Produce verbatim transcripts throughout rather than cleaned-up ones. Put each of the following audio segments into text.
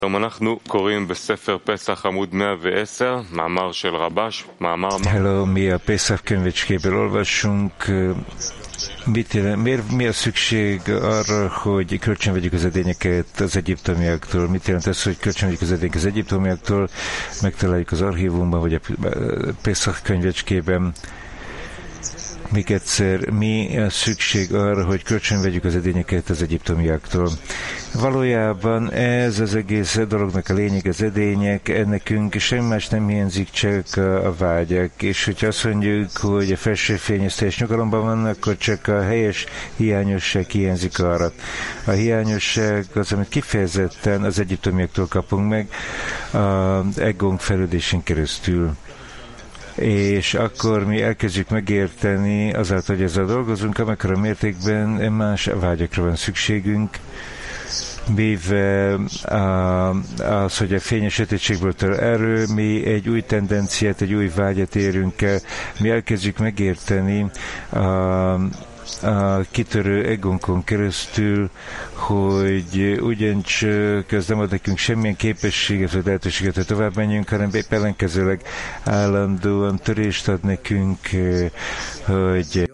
Hello, mi a Pészak könyvecskéből olvasunk. Mit jelent, miért, mi a szükség arra, hogy kölcsön vegyük az edényeket az egyiptomiaktól? Mit jelent ez, hogy kölcsön vegyük az edényeket az egyiptomiaktól? Megtaláljuk az archívumban, vagy a Pészak könyvecskében. Még egyszer, mi a szükség arra, hogy kölcsön vegyük az edényeket az egyiptomiaktól? Valójában ez az egész dolognak a lényeg, az edények, nekünk semmi más nem hiányzik, csak a vágyak. És hogyha azt mondjuk, hogy a felső fény és teljes nyugalomban vannak, akkor csak a helyes hiányosság hiányzik arra. A hiányosság az, amit kifejezetten az egyiptomiaktól kapunk meg, az egónk fejlődésén keresztül. És akkor mi elkezdjük megérteni azáltal, hogy ezzel dolgozunk, amekkora mértékben más vágyakra van szükségünk, mivel az, hogy a fényes sötétségből tör erő, mi egy új tendenciát, egy új vágyat érünk el, mi elkezdjük megérteni a a kitörő egónkon keresztül, hogy ugyancsak ez nem ad nekünk semmilyen képességet vagy lehetőséget, hogy tovább menjünk, hanem épp ellenkezőleg állandóan törést ad nekünk, hogy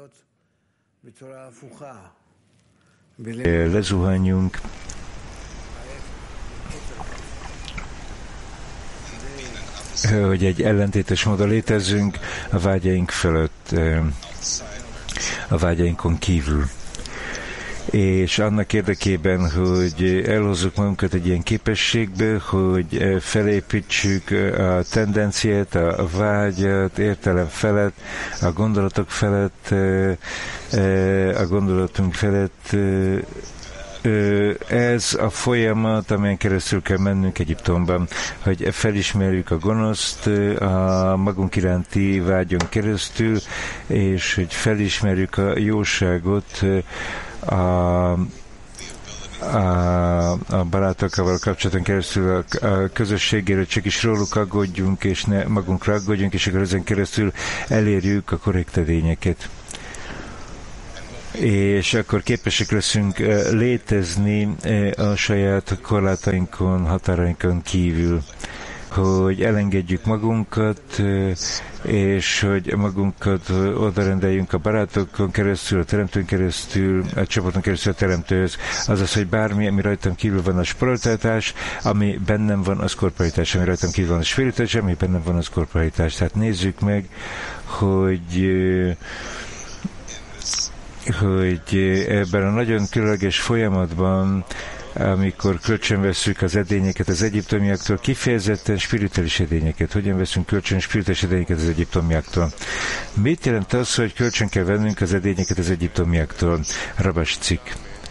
lezuhanjunk. Hogy egy ellentétes módon létezzünk a vágyaink fölött, a vágyainkon kívül. És annak érdekében, hogy elhozzuk magunkat egy ilyen képességbe, hogy felépítsük a tendenciát, a vágyat, értelem felett, a gondolatok felett, a gondolatunk felett, ez a folyamat, amelyen keresztül kell mennünk Egyiptomban, hogy felismerjük a gonoszt a magunk iránti vágyon keresztül, és hogy felismerjük a jóságot a, a, a barátokkal kapcsolaton keresztül, a, a közösségéről csak is róluk aggódjunk, és ne magunkra aggódjunk, és akkor ezen keresztül elérjük a korrekt edényeket. És akkor képesek leszünk létezni a saját korlátainkon, határainkon kívül, hogy elengedjük magunkat, és hogy magunkat odarendeljünk a barátokon keresztül, a teremtőn keresztül, a csapaton keresztül a teremtőhöz. Azaz, hogy bármi, ami rajtam kívül van a spiritualitás, ami bennem van az korporitás, ami rajtam kívül van a spiritualitás, ami bennem van az korporitás. Tehát nézzük meg, hogy hogy ebben a nagyon különleges folyamatban, amikor kölcsön vesszük az edényeket az egyiptomiaktól, kifejezetten spirituális edényeket. Hogyan veszünk kölcsön spirituális edényeket az egyiptomiaktól? Mit jelent az, hogy kölcsön kell vennünk az edényeket az egyiptomiaktól? Rabás cikk.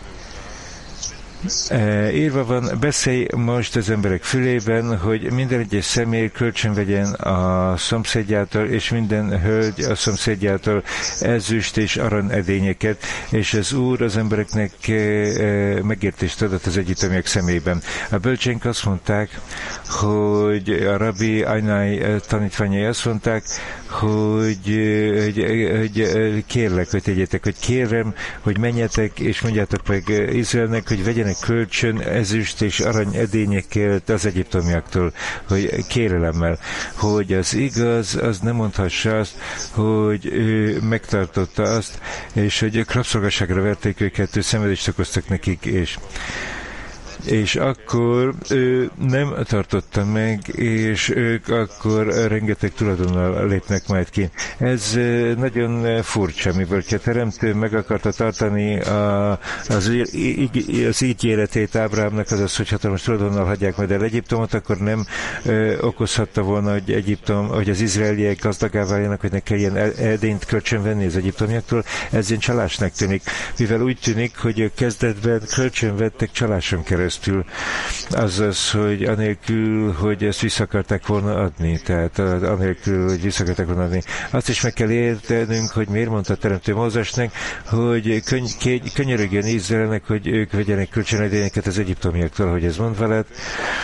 Írva van, beszélj most az emberek fülében, hogy minden egyes személy kölcsön vegyen a szomszédjától, és minden hölgy a szomszédjától ezüst és arany edényeket, és az Úr az embereknek megértést adott az egyiptomiak szemében. A bölcsénk azt mondták, hogy a rabbi Ajnai tanítványai azt mondták, hogy, hogy, hogy kérlek, hogy tegyetek, hogy kérem, hogy menjetek, és mondjátok meg Izraelnek, hogy vegyenek kölcsön ezüst és arany edényeket az egyiptomiaktól, hogy kérelemmel, hogy az igaz, az nem mondhassa azt, hogy ő megtartotta azt, és hogy ők rabszolgasságra verték őket, ő szenvedést okoztak nekik, és és akkor ő nem tartotta meg, és ők akkor rengeteg tulajdonnal lépnek majd ki. Ez nagyon furcsa, mivel a teremtő meg akarta tartani a, az, az ígéretét Ábrahámnak, azaz, hogy hatalmas tulajdonnal hagyják majd el Egyiptomot, akkor nem ö, okozhatta volna, hogy Egyiptom, hogy az izraeliek gazdagá váljanak, hogy ne kelljen edényt kölcsön venni az egyiptomiaktól. Ez ilyen csalásnak tűnik, mivel úgy tűnik, hogy a kezdetben kölcsön vettek csaláson keresztül. Azaz, hogy anélkül, hogy ezt vissza akarták volna adni, tehát anélkül, hogy vissza akarták volna adni. Azt is meg kell értenünk, hogy miért mondta a teremtő Mózesnek, hogy könny- könyörögjön Izraelnek, hogy ők vegyenek kölcsönedényeket az egyiptomiaktól, hogy ez mond veled,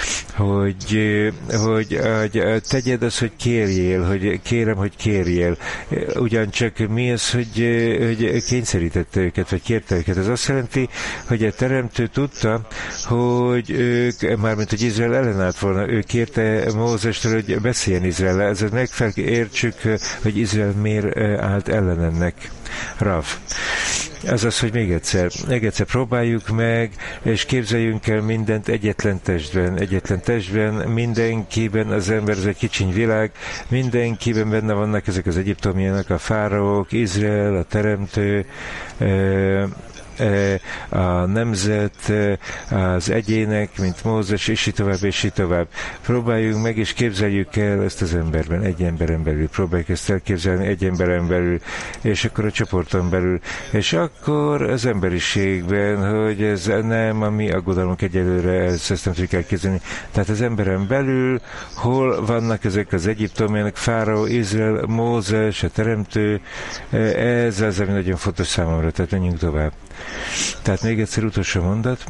hogy, hogy, hogy tegyed azt, hogy kérjél, hogy kérem, hogy kérjél. Ugyancsak mi az, hogy, hogy kényszerítette őket, vagy kérte őket. Ez azt jelenti, hogy a teremtő tudta, hogy ők, mármint, hogy Izrael ellenállt volna, ő kérte Mózestől, hogy beszéljen Izrael-el. Ezért megértsük, hogy Izrael miért állt ellen ennek. Rav. Az az, hogy még egyszer, még egyszer próbáljuk meg, és képzeljünk el mindent egyetlen testben. Egyetlen testben, mindenkiben az ember, ez egy kicsiny világ, mindenkiben benne vannak ezek az egyiptomianak, a fáraók, Izrael, a teremtő, a nemzet, az egyének, mint Mózes, és így tovább, és így tovább. Próbáljunk meg, és képzeljük el ezt az emberben, egy emberen belül. Próbáljuk ezt elképzelni egy emberen belül, és akkor a csoporton belül. És akkor az emberiségben, hogy ez nem a mi aggodalmunk egyelőre, ezt, ezt nem tudjuk elképzelni. Tehát az emberen belül, hol vannak ezek az egyiptomianak, Fáraó, Izrael, Mózes, a teremtő, ez az, ami nagyon fontos számomra, tehát menjünk tovább. Tehát még egyszer utolsó mondat.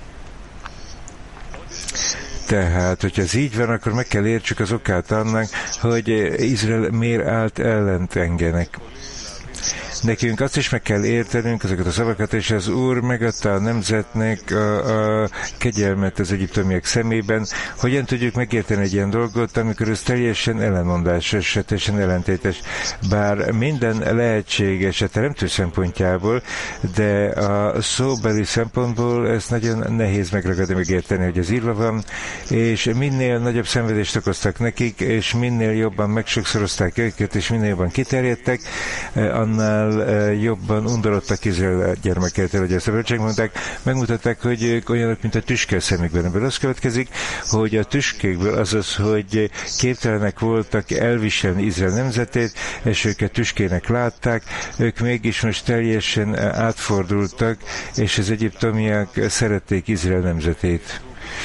Tehát, hogyha ez így van, akkor meg kell értsük az okát annak, hogy Izrael miért állt ellent engenek. Nekünk azt is meg kell értenünk, ezeket a szavakat, és az Úr megadta a nemzetnek a, a kegyelmet az egyiptomiak szemében. Hogyan tudjuk megérteni egy ilyen dolgot, amikor ez teljesen ellenmondásos, teljesen ellentétes. Bár minden lehetséges a teremtő szempontjából, de a szóbeli szempontból ez nagyon nehéz megragadni, megérteni, hogy ez írva van, és minél nagyobb szenvedést okoztak nekik, és minél jobban megsokszorozták őket, és minél jobban kiterjedtek, annál jobban undorodtak Izrael gyermekeiktől, hogy ezt a bölcsek mondták, megmutatták, hogy ők olyanok, mint a tüske a szemükben. Ebből az következik, hogy a tüskékből, azaz, hogy képtelenek voltak elviselni Izrael nemzetét, és őket tüskének látták, ők mégis most teljesen átfordultak, és az egyiptomiak szerették Izrael nemzetét.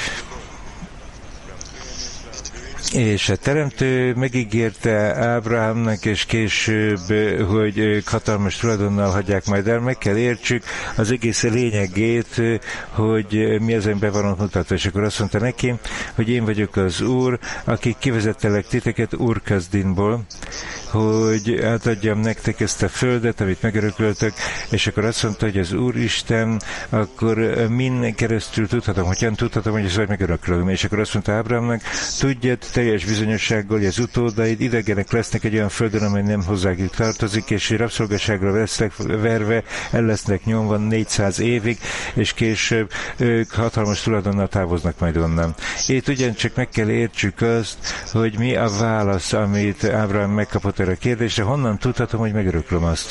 És a teremtő megígérte Ábrahámnak, és később, hogy ők hatalmas tulajdonnal hagyják majd el. Meg kell értsük az egész lényegét, hogy mi az, ami be van mutatva. És akkor azt mondta neki, hogy én vagyok az Úr, aki kivezettelek titeket Úr-Kazdinból, hogy átadjam nektek ezt a földet, amit megörököltök, és akkor azt mondta, hogy az Úristen, akkor min keresztül tudhatom, hogyan tudhatom, hogy ezt vagy megöröklöm. És akkor azt mondta Ábrahámnak, tudjad teljes bizonyossággal, hogy az utódaid idegenek lesznek egy olyan földön, amely nem hozzájuk tartozik, és rabszolgaságra lesznek verve, el lesznek nyomva négyszáz évig, és később ők hatalmas tulajdonnal távoznak majd onnan. Itt ugyancsak meg kell értsük azt, hogy mi a válasz, amit Ábrahám megkapott erre a kérdésre, honnan tudhatom, hogy megöröklöm azt.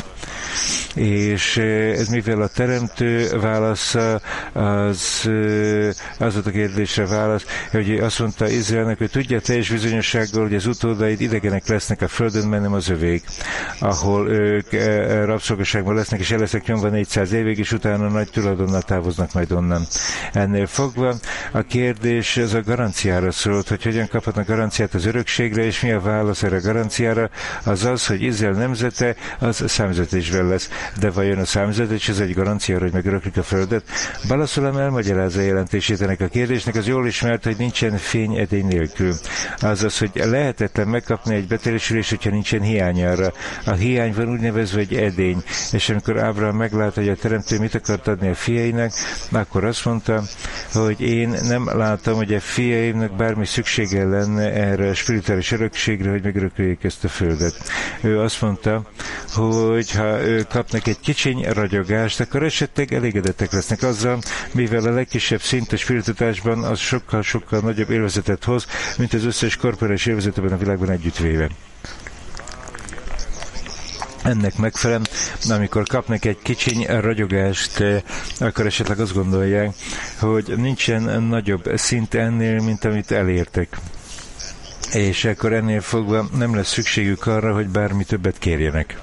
És ez mivel a teremtő válasza, az, az volt a kérdésre válasz, hogy azt mondta Izraelnek, hogy tudja teljes bizonyossággal, hogy az utódaid idegenek lesznek a földön, mert nem az övék, ahol ők rabszolgaságban lesznek, és el lesznek nyomva négyszáz évig, és utána nagy tulajdonnal távoznak majd onnan. Ennél fogva a kérdés az a garanciára szólt, hogy hogyan kaphatnak garanciát az örökségre, és mi a válasz erre a garanciára, az az, hogy Izrael nemzete az számüzetésben lesz. De vajon a számüzetés ez egy garancia, hogy megöröklik a földet? Balaszulam elmagyarázza jelentését ennek a kérdésnek, az jól ismert, hogy nincsen fény edény nélkül. Azaz, hogy lehetetlen megkapni egy beteljesülést, hogyha nincsen hiányára. A hiány van úgynevezve egy edény, és amikor Ábrahám meglátta, hogy a teremtő mit akart adni a fiainak, akkor azt mondta, hogy én nem látom, hogy a fiaimnak bármi szüksége lenne erre a spirituális örökségre, hogy megörököljék ezt a földet. Ő azt mondta, hogy ha ők kapnak egy kicsiny ragyogást, akkor esetleg elégedettek lesznek azzal, mivel a legkisebb szint a spiritutásban az sokkal-sokkal nagyobb élvezetet hoz, mint az összes korporális élvezetben a világban együttvéve. Ennek megfelelően, amikor kapnak egy kicsiny ragyogást, akkor esetleg azt gondolják, hogy nincsen nagyobb szint ennél, mint amit elértek. És akkor ennél fogva nem lesz szükségük arra, hogy bármi többet kérjenek.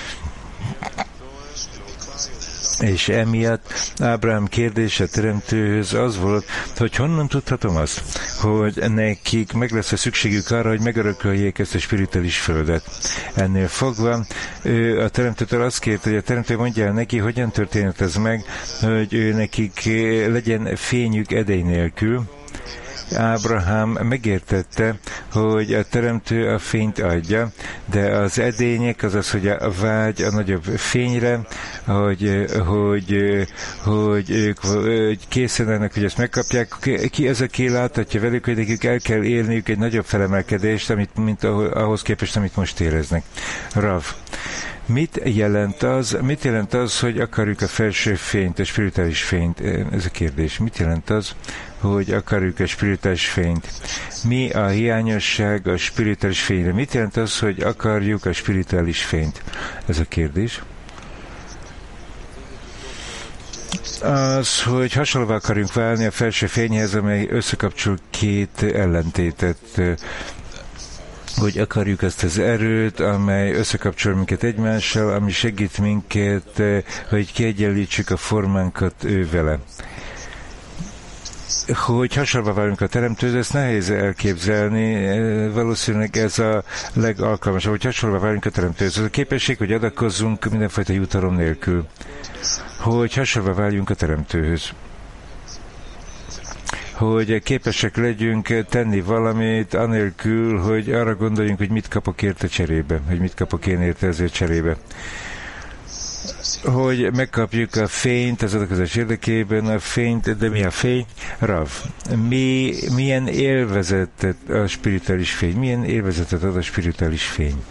És emiatt Ábrahám kérdése teremtőhöz az volt, hogy honnan tudhatom azt, hogy nekik meg lesz a szükségük arra, hogy megörököljék ezt a spirituális földet. Ennél fogva ő a teremtőtől azt kérte, hogy a teremtő mondja el neki, hogyan történt ez meg, hogy ő nekik legyen fényük edény nélkül, Ábrahám megértette, hogy a teremtő a fényt adja, de az edények, azaz, hogy a vágy a nagyobb fényre, hogy, hogy, hogy ők hogy készen lennek, hogy ezt megkapják. Ki az, aki láthatja velük, hogy nekik el kell érniük egy nagyobb felemelkedést, amit, mint ahhoz képest, amit most éreznek. Rav. Mit jelent az, mit jelent az, hogy akarjuk a felső fényt, a spirituális fényt? Ez a kérdés. Mit jelent az, hogy akarjuk a spirituális fényt? Mi a hiányosság a spirituális fényre? Mit jelent az, hogy akarjuk a spirituális fényt? Ez a kérdés. Az, hogy hasonlóvá akarjunk válni a felső fényhez, amely összekapcsol két ellentétet, hogy akarjuk azt az erőt, amely összekapcsol minket egymással, ami segít minket, hogy kiegyenlítsük a formánkat ő vele. Hogy hasonlóan válunk a teremtőhöz, ezt nehéz elképzelni, valószínűleg ez a legalkalmasabb, hogy hasonlóan válunk a teremtőhöz. Az a képesség, hogy adakozzunk mindenfajta jutalom nélkül, hogy hasonlóan váljunk a teremtőhöz. Hogy képesek legyünk tenni valamit, anélkül, hogy arra gondoljunk, hogy mit kapok érte cserébe, hogy mit kapok én érte ezért cserébe. Hogy megkapjuk a fényt az adakozás érdekében, a fényt, de mi a fény? Rav. Mi, milyen élvezetet a spirituális fény? Milyen élvezetet ad a spirituális fény?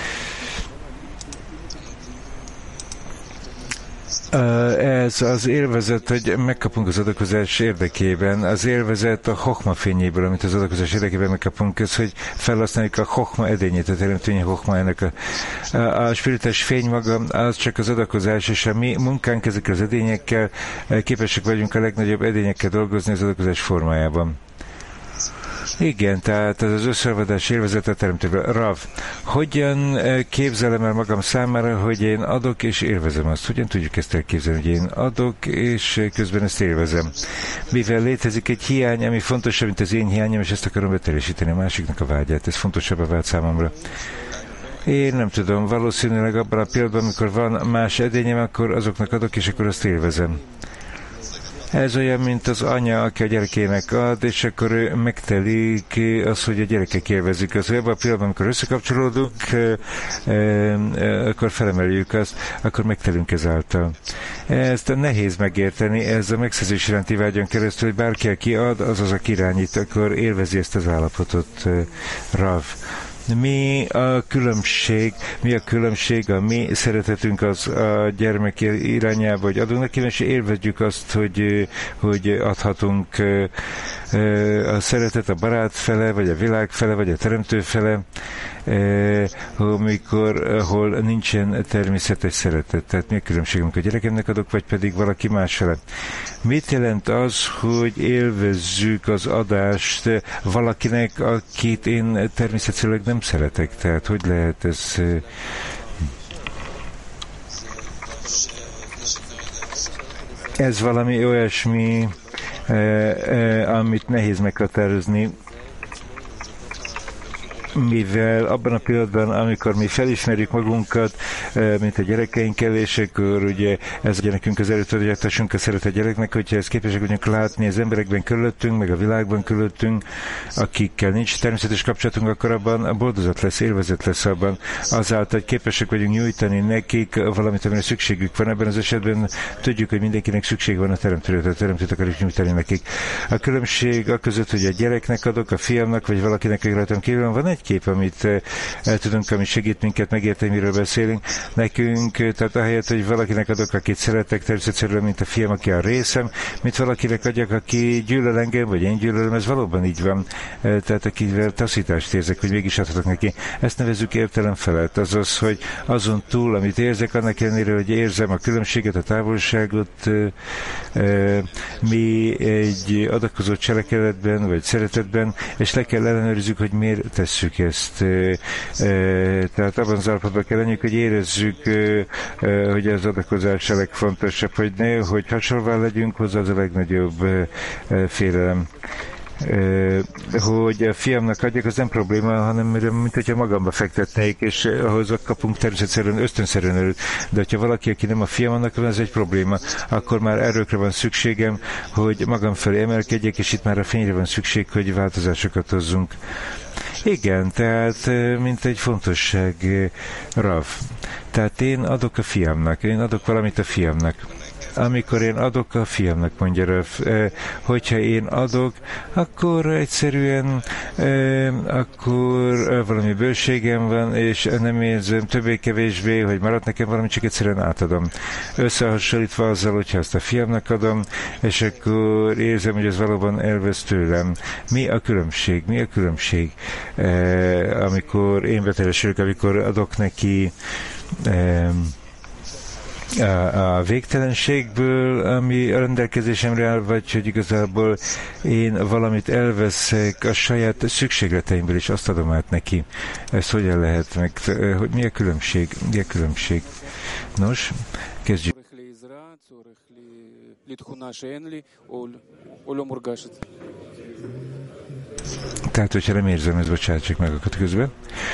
Ez az élvezet, hogy megkapunk az adakozás érdekében, az élvezet a hokma fényéből, amit az adakozás érdekében megkapunk, ez, hogy felhasználjuk a hokma edényét, a teremtői hokmának. A, a, a spirituális fény maga, az csak az adakozás, és a mi munkánk ezekkel az edényekkel, képesek vagyunk a legnagyobb edényekkel dolgozni az adakozás formájában. Igen, tehát ez az összeolvadás élvezete teremtőből. Rav, hogyan képzelem el magam számára, hogy én adok és élvezem azt? Hogyan tudjuk ezt elképzelni, hogy én adok és közben ezt élvezem? Mivel létezik egy hiány, ami fontosabb, mint az én hiányom, és ezt akarom beteljesíteni a másiknak a vágyát. Ez fontosabb a vágy számomra. Én nem tudom, valószínűleg abban a pillanatban, amikor van más edényem, akkor azoknak adok, és akkor azt élvezem. Ez olyan, mint az anya, aki a gyerekének ad, és akkor ő megtelik az, hogy a gyerekek élvezik. Az, hogy abban a pillanatban, amikor összekapcsolódunk, akkor felemeljük azt, akkor megtelünk ezáltal. Ezt nehéz megérteni, ez a megszerzés iránti vágyon keresztül, hogy bárki, aki ad, az az, aki irányít, akkor élvezi ezt az állapotot. Rav. Mi a különbség, mi a különbség a mi szeretetünk az a gyermek irányába, hogy adunk neki, és élvezzük azt, hogy, hogy adhatunk a szeretet a barát fele, vagy a világ fele, vagy a teremtő fele, amikor, ahol nincsen természetes szeretet. Tehát mi a különbség, amikor a gyerekemnek adok, vagy pedig valaki más fele. Mit jelent az, hogy élvezzük az adást valakinek, akit én természetesen nem szeretek? Tehát hogy lehet ez... Ez valami olyasmi, amit nehéz meghatározni, mivel abban a pillanatban, amikor mi felismerjük magunkat, mint a gyerekeinkkel, és akkor ugye ez ugye nekünk az erőt, hogy adhassunk a szeretet gyereknek, hogyha ezt képesek vagyunk látni az emberekben körülöttünk, meg a világban körülöttünk, akikkel nincs természetes kapcsolatunk, akkor abban a boldozat lesz, élvezet lesz abban. Azáltal, hogy képesek vagyunk nyújtani nekik valamit, amire szükségük van. Ebben az esetben tudjuk, hogy mindenkinek szükség van a teremtőre, a teremtőt akarjuk nyújtani nekik. A különbség a között, hogy a gyereknek adok, a fiamnak, vagy valakinek, aki rajtam kívül van egy kép, amit el tudunk, ami segít minket megérteni, miről beszélünk. Nekünk, tehát ahelyett, hogy valakinek adok, akit szeretek, természetesen, mint a fiam, aki a részem, mint valakinek adjak, aki gyűlöl engem, vagy én gyűlölöm, ez valóban így van. Tehát akivel taszítást érzek, hogy mégis adhatok neki. Ezt nevezzük értelem felett. Azaz, hogy azon túl, amit érzek, annak ellenére, hogy érzem a különbséget, a távolságot, mi egy adakozó cselekedetben, vagy szeretetben, és le kell ellenőrizzük, hogy miért tesszük ezt. Tehát abban az állapotban kell lennünk, hogy érezzük, hogy az adakozás a legfontosabb, hogy ne, hogy hasonlóan legyünk hozzá, az a legnagyobb félelem. hogy a fiamnak adjak, az nem probléma, hanem mint hogyha magamba fektetnék, és ahhoz kapunk természetszerűen ösztönszerűen előtt. De hogyha valaki, aki nem a fiam, annak van, ez egy probléma, akkor már erőkre van szükségem, hogy magam felé emelkedjek, és itt már a fényre van szükség, hogy változásokat hozzunk. Igen, tehát mint egy fontosság, Rav. Tehát én adok a fiamnak, én adok valamit a fiamnak. Amikor én adok a fiamnak, mondja Rav, hogyha én adok, akkor egyszerűen akkor valami bőségem van, és nem érzem többé-kevésbé, hogy maradt nekem valami, csak egyszerűen átadom. Összehasonlítva azzal, hogyha azt a fiamnak adom, és akkor érzem, hogy ez valóban elvesz tőlem. Mi a különbség? Mi a különbség? Amikor én beteljesülök, amikor adok neki a végtelenségből, ami a rendelkezésemre áll, vagy hogy igazából én valamit elveszek a saját szükségleteimből, és azt adom át neki. Ezt hogyan lehet meg, hogy mi a különbség? Mi a különbség? Nos, kezdjük. Tehát, hogyha nem érzem, ez bocsánat, meg akadt közben.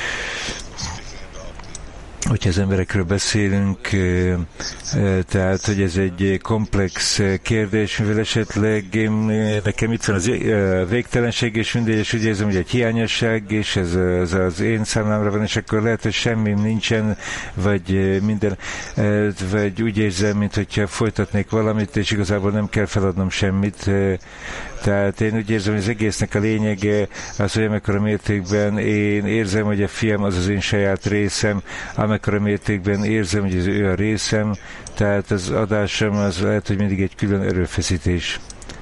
Hogyha az emberekről beszélünk, tehát, hogy ez egy komplex kérdés, mivel esetleg én, nekem itt van az végtelenség, és mindegy, és úgy érzem, hogy egy hiányosság, és ez, ez az én számlámra van, és akkor lehet, hogy semmim nincsen, vagy minden, vagy úgy érzem, mintha folytatnék valamit, és igazából nem kell feladnom semmit. Tehát én úgy érzem, hogy az egésznek a lényege az, hogy amekkora mértékben én érzem, hogy a fiam az az én saját részem, amekkora mértékben érzem, hogy ez ő a részem, tehát az adásom az lehet, hogy mindig egy külön erőfeszítés.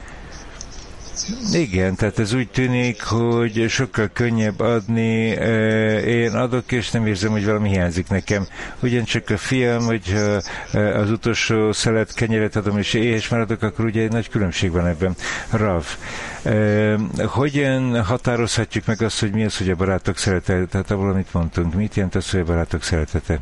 Igen, tehát ez úgy tűnik, hogy sokkal könnyebb adni, én adok, és nem érzem, hogy valami hiányzik nekem. Ugyancsak a fiam, hogy az utolsó szelet kenyeret adom, és éhes maradok, akkor ugye egy nagy különbség van ebben. Rav, hogyan határozhatjuk meg azt, hogy mi az, hogy a barátok szeretete? Tehát abból, amit mondtunk, mit jelent az, hogy a barátok szeretete?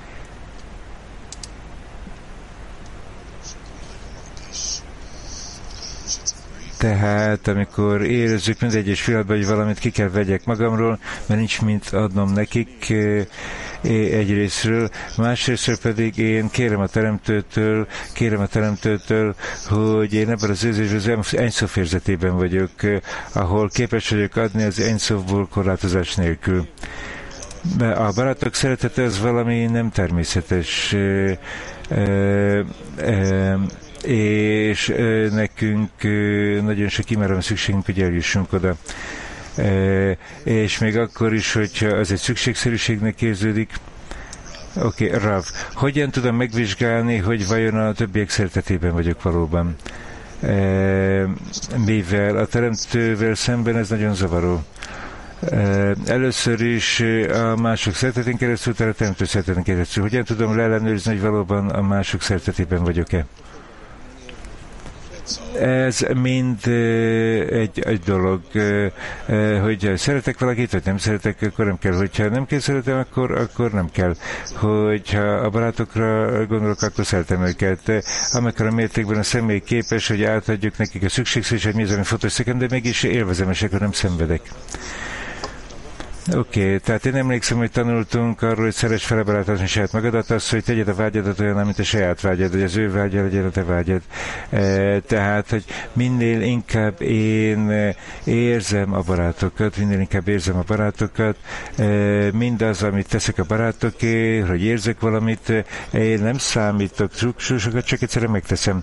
Tehát, amikor érezzük mind egyes pillanatban, hogy valamit ki kell vegyek magamról, mert nincs mint adnom nekik egyrésztről, másrésztről pedig én kérem a Teremtőtől, kérem a Teremtőtől, hogy én ebben az érzésben az Ein-Sof érzetében vagyok, ahol képes vagyok adni az Ein-Sofból korlátozás nélkül. A barátok szeretete az valami nem természetes. És nekünk nagyon sok imára van szükségünk, hogy eljussunk oda. És még akkor is, hogyha az egy szükségszerűségnek érződik. Oké, okay, Rav, hogyan tudom megvizsgálni, hogy vajon a többiek szeretetében vagyok valóban? Mivel a Teremtővel szemben ez nagyon zavaró. Először is a mások szeretetén keresztül, tehát a Teremtő szeretetén keresztül. Hogyan tudom leellenőrizni, hogy valóban a mások szeretetében vagyok-e? Ez mind egy, egy dolog, hogy szeretek valakit, vagy nem szeretek, akkor nem kell. Hogyha nem kell szeretem, akkor, akkor nem kell. Hogyha a barátokra gondolok, akkor szeretem őket. Amekkora mértékben a személy képes, hogy átadjuk nekik a szükségszerűség, hogy mi az, ami fontos nekem, de mégis élvezem, és akkor nem szenvedek. Oké, okay, tehát én emlékszem, hogy tanultunk arról, hogy szeress fele barátozni saját magadat, az, hogy tegyed a vágyadat olyan, mint a saját vágyad, hogy az ő vágya legyen a te vágyad. E, tehát, hogy minél inkább én érzem a barátokat, minél inkább érzem a barátokat, e, mindaz, amit teszek a barátokért, hogy érzek valamit, én nem számítok sokat, csak egyszerűen megteszem.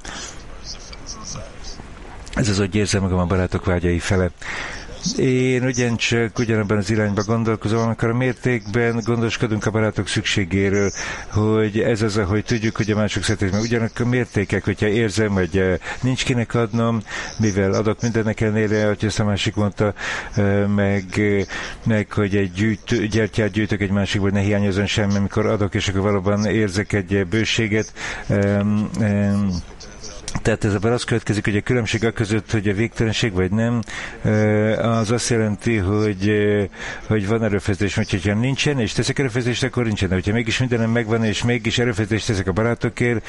Ez az, hogy érzem magam a barátok vágyai fele. Én ugyancsak ugyanabban az irányba gondolkozom, amikor a mértékben gondoskodunk a barátok szükségéről, hogy ez az, ahogy tudjuk, hogy a mások szeretik meg. Ugyanakkor a mértékek, hogyha érzem, hogy nincs kinek adnom, mivel adok mindennek ellenére, hogy ezt a másik mondta, meg, meg hogy egy gyűjt, gyertyát gyűjtök egy másikból, ne hiányozon semmi, amikor adok, és akkor valóban érzek egy bőséget. Um, um, Tehát ez abban az következik, hogy a különbség a között, hogy a végtelenség vagy nem, az azt jelenti, hogy, hogy van erőfeszítés, mert hogyha nincsen, és teszek erőfeszítést, akkor nincsen. De hogyha mégis mindenem megvan, és mégis erőfeszítést teszek a barátokért,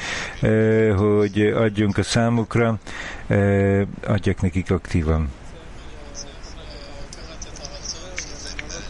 hogy adjunk a számukra, adjak nekik aktívan.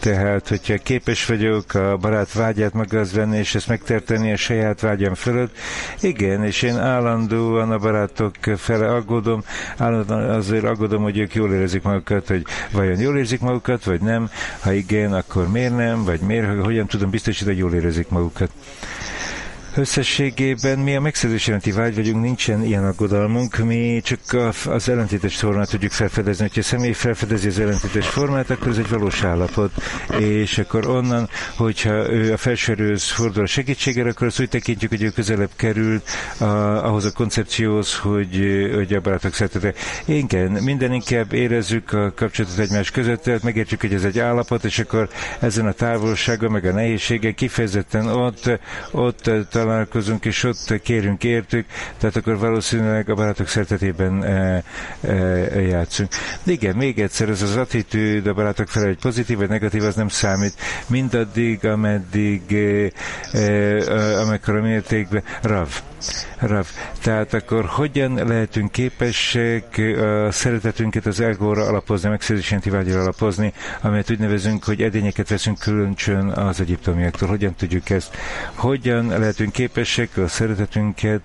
Tehát, hogyha képes vagyok a barát vágyát magazvenni, és ezt megterteni a saját vágyam fölött, igen, és én állandóan a barátok fele aggódom, állandóan azért aggódom, hogy ők jól érezik magukat, hogy vajon jól érzik magukat, vagy nem, ha igen, akkor miért nem, vagy miért, hogyan tudom biztosítani, hogy jól érezik magukat. Összességében mi a megszerzés iránti vágy vagyunk, nincsen ilyen aggodalmunk, mi csak az ellentétes formát tudjuk felfedezni. Hogyha a személy felfedezi az ellentétes formát, akkor ez egy valós állapot, és akkor onnan, hogyha ő a felsőerőhöz fordul a segítségére, akkor azt úgy tekintjük, hogy ő közelebb került a, ahhoz a koncepcióhoz, hogy, hogy a barátok szeretete. Igen, minden inkább érezzük a kapcsolatot egymás között, tehát megértjük, hogy ez egy állapot, és akkor ezen a távolságon, meg a nehézsége kifejezetten ott, ott találkozunk, és ott kérünk értük, tehát akkor valószínűleg a barátok szeretetében e, e, játszunk. De igen, még egyszer, ez az attitűd a barátok felé, hogy pozitív vagy negatív, az nem számít. Mindaddig, ameddig e, e, amikor a mértékben Rav. Rav. Tehát akkor hogyan lehetünk képesek a szeretetünket az egóra alapozni, a megszerzési vágyra alapozni, amelyet úgy nevezünk, hogy edényeket veszünk különcsön az egyiptomiaktól. Hogyan tudjuk ezt? Hogyan lehetünk képesek a szeretetünket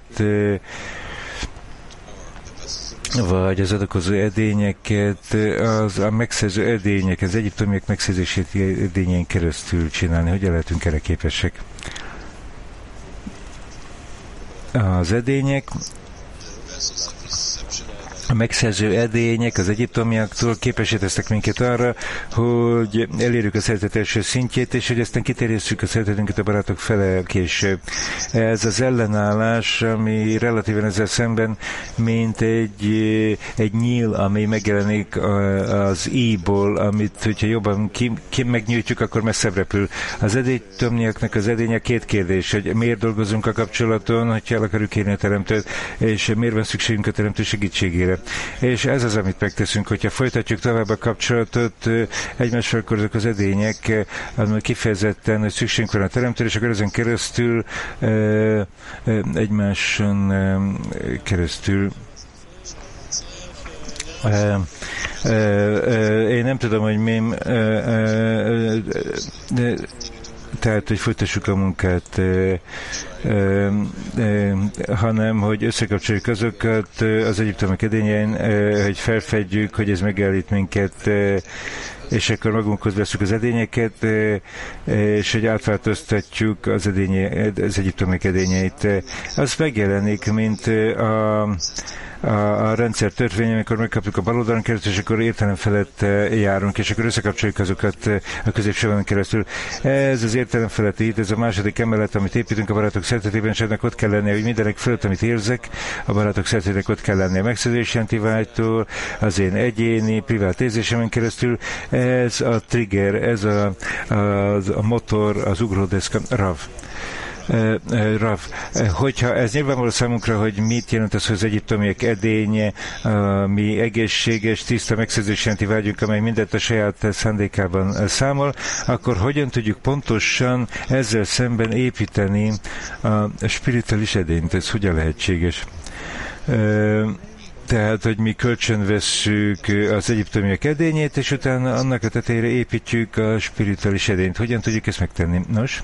vagy az adakozó edényeket, az a megszerző edények, az egyiptomiak megszerzési edényein keresztül csinálni? Hogyan lehetünk erre képesek? Az edények, a megszerző edények az egyiptomiaktól képesé tesznek minket arra, hogy elérjük a szeretet első szintjét, és hogy aztán kiterjesszük a szeretetünket a barátok fele később. Ez az ellenállás, ami relatíven ezzel szemben, mint egy, egy nyíl, ami megjelenik az íjból, amit, hogyha jobban ki, ki megnyújtjuk, akkor messzebb repül. Az egyiptomiaknak az edénye két kérdés, hogy miért dolgozunk a kapcsolaton, hogyha el akarjuk érni a teremtőt, és miért van szükségünk a teremtő segítségére. És ez az, amit megteszünk, hogyha folytatjuk tovább a kapcsolatot egymással, akkor ezek az edények, amely kifejezetten, hogy szükségünk van a teremtőre, és akkor ezen keresztül egymáson keresztül én nem tudom, hogy mi tehát, hogy folytassuk a munkát, e, e, e, hanem, hogy összekapcsoljuk azokat az egyiptomiak edényein, e, hogy felfedjük, hogy ez megállít minket, e, és akkor magunkhoz veszük az edényeket, e, és hogy átváltoztatjuk az, edénye, az egyiptomiak edényeit. Az megjelenik, mint a A, a rendszer törvény, amikor megkapjuk a bal oldalon keresztül, és akkor értelem felett járunk, és akkor összekapcsoljuk azokat a középsávon keresztül. Ez az értelem feletti hit, ez a második emelet, amit építünk a barátok szeretetében, és ennek ott kell lennie, hogy mindenek fölött, amit érzek, a barátok szeretetének ott kell lennie. A megszerzés jelenti vágytól, az én egyéni, privát érzésemen keresztül, ez a trigger, ez a, a, a motor, az ugródeszka, Rav. Uh, uh, Rav, uh, hogyha ez nyilvánvaló számunkra, hogy mit jelent az, hogy az egyiptomiak edénye, uh, mi egészséges, tiszta megszerzés jelenti vágyunk, amely mindent a saját szándékában uh, számol, akkor hogyan tudjuk pontosan ezzel szemben építeni a spirituális edényt? Ez hogyan lehetséges? Uh, Tehát, hogy mi kölcsönvesszük az egyiptomiak edényét, és utána annak a tetejére építjük a spirituális edényt. Hogyan tudjuk ezt megtenni? Nos?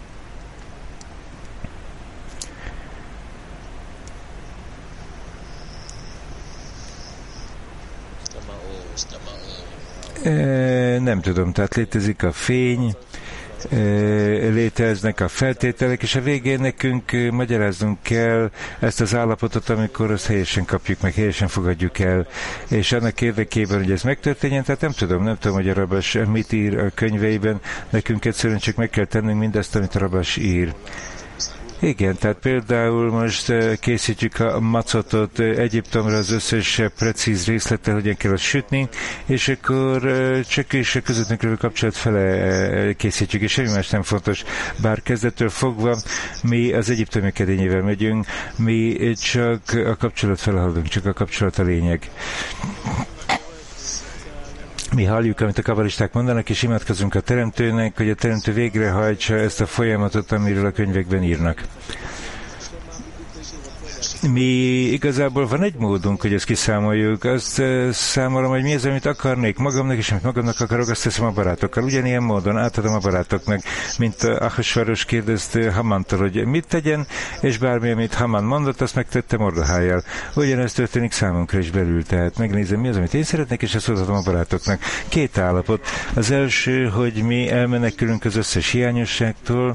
Nem tudom, tehát létezik a fény, léteznek a feltételek, és a végén nekünk magyaráznunk kell ezt az állapotot, amikor azt helyesen kapjuk meg, helyesen fogadjuk el, és annak érdekében, hogy ez megtörténjen, tehát nem tudom, nem tudom, hogy a Rabás mit ír a könyveiben, nekünk egyszerűen csak meg kell tennünk mindazt, amit a Rabás ír. Igen, tehát például most készítjük a macotot Egyiptomra az összes precíz részlettel, hogyan kell azt sütni, és akkor csak is a közöttünk lévő kapcsolat fele készítjük, és semmi más nem fontos. Bár kezdettől fogva mi az egyiptomiak edényével megyünk, mi csak a kapcsolat fele haladunk, csak a kapcsolat a lényeg. Mi halljuk, amit a kabalisták mondanak, és imádkozunk a teremtőnek, hogy a teremtő végrehajtsa ezt a folyamatot, amiről a könyvekben írnak. mi igazából van egy módunk, hogy ezt kiszámoljuk. Azt számolom, hogy mi az, amit akarnék magamnak, és amit magamnak akarok, azt teszem a barátokkal. Ugyanilyen módon átadom a barátoknak, mint Ahasveros kérdezte Hamantól, hogy mit tegyen, és bármi, amit Haman mondott, azt megtette Mordehájjal. Ugyanezt történik számunkra is belül, tehát megnézem, mi az, amit én szeretnék, és ezt adom a barátoknak. Két állapot. Az első, hogy mi elmenekülünk az összes hiányosságtól,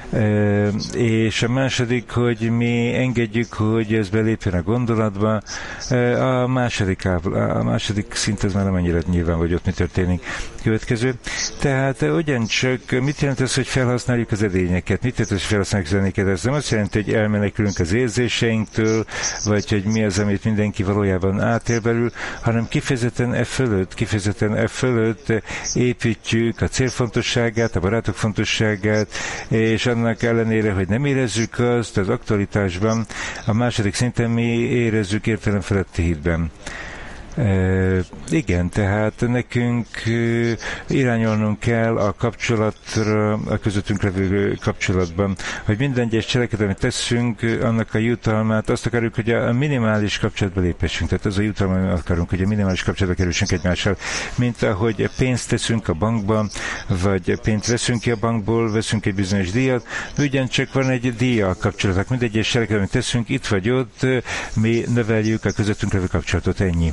és a második, hogy mi engedjük, hogy ez belépjen a gondolatba. A második, a második szint ez már nem annyira nyilván, hogy ott mi történik. Következő. Tehát ugyancsak mit jelent ez, hogy felhasználjuk az edényeket? Mit jelent, hogy felhasználjuk az edényeket? Ez nem azt jelenti, hogy elmenekülünk az érzéseinktől, vagy hogy mi az, amit mindenki valójában átél belül, hanem kifejezetten e fölött, kifejezetten e fölött építjük a célfontosságát, a barátok fontosságát, és annak ellenére, hogy nem érezzük azt az aktualitásban, a második szinten mi érezzük értelem feletti hitben. E, igen, tehát nekünk irányolnunk kell a kapcsolatra, a közöttünk levő kapcsolatban, hogy minden egyes cselekedet, amit teszünk, annak a jutalmát, azt akarjuk, hogy a minimális kapcsolatba lépessünk. Tehát az a jutalma, amit akarunk, hogy a minimális kapcsolatba kerülsünk egymással, mint ahogy pénzt teszünk a bankba, vagy pénzt veszünk ki a bankból, veszünk egy bizonyos díjat, ugyancsak van egy díja a kapcsolatnak. Minden egyes cselekedet, amit teszünk, itt vagy ott, mi növeljük a közöttünk levő kapcsolatot, ennyi.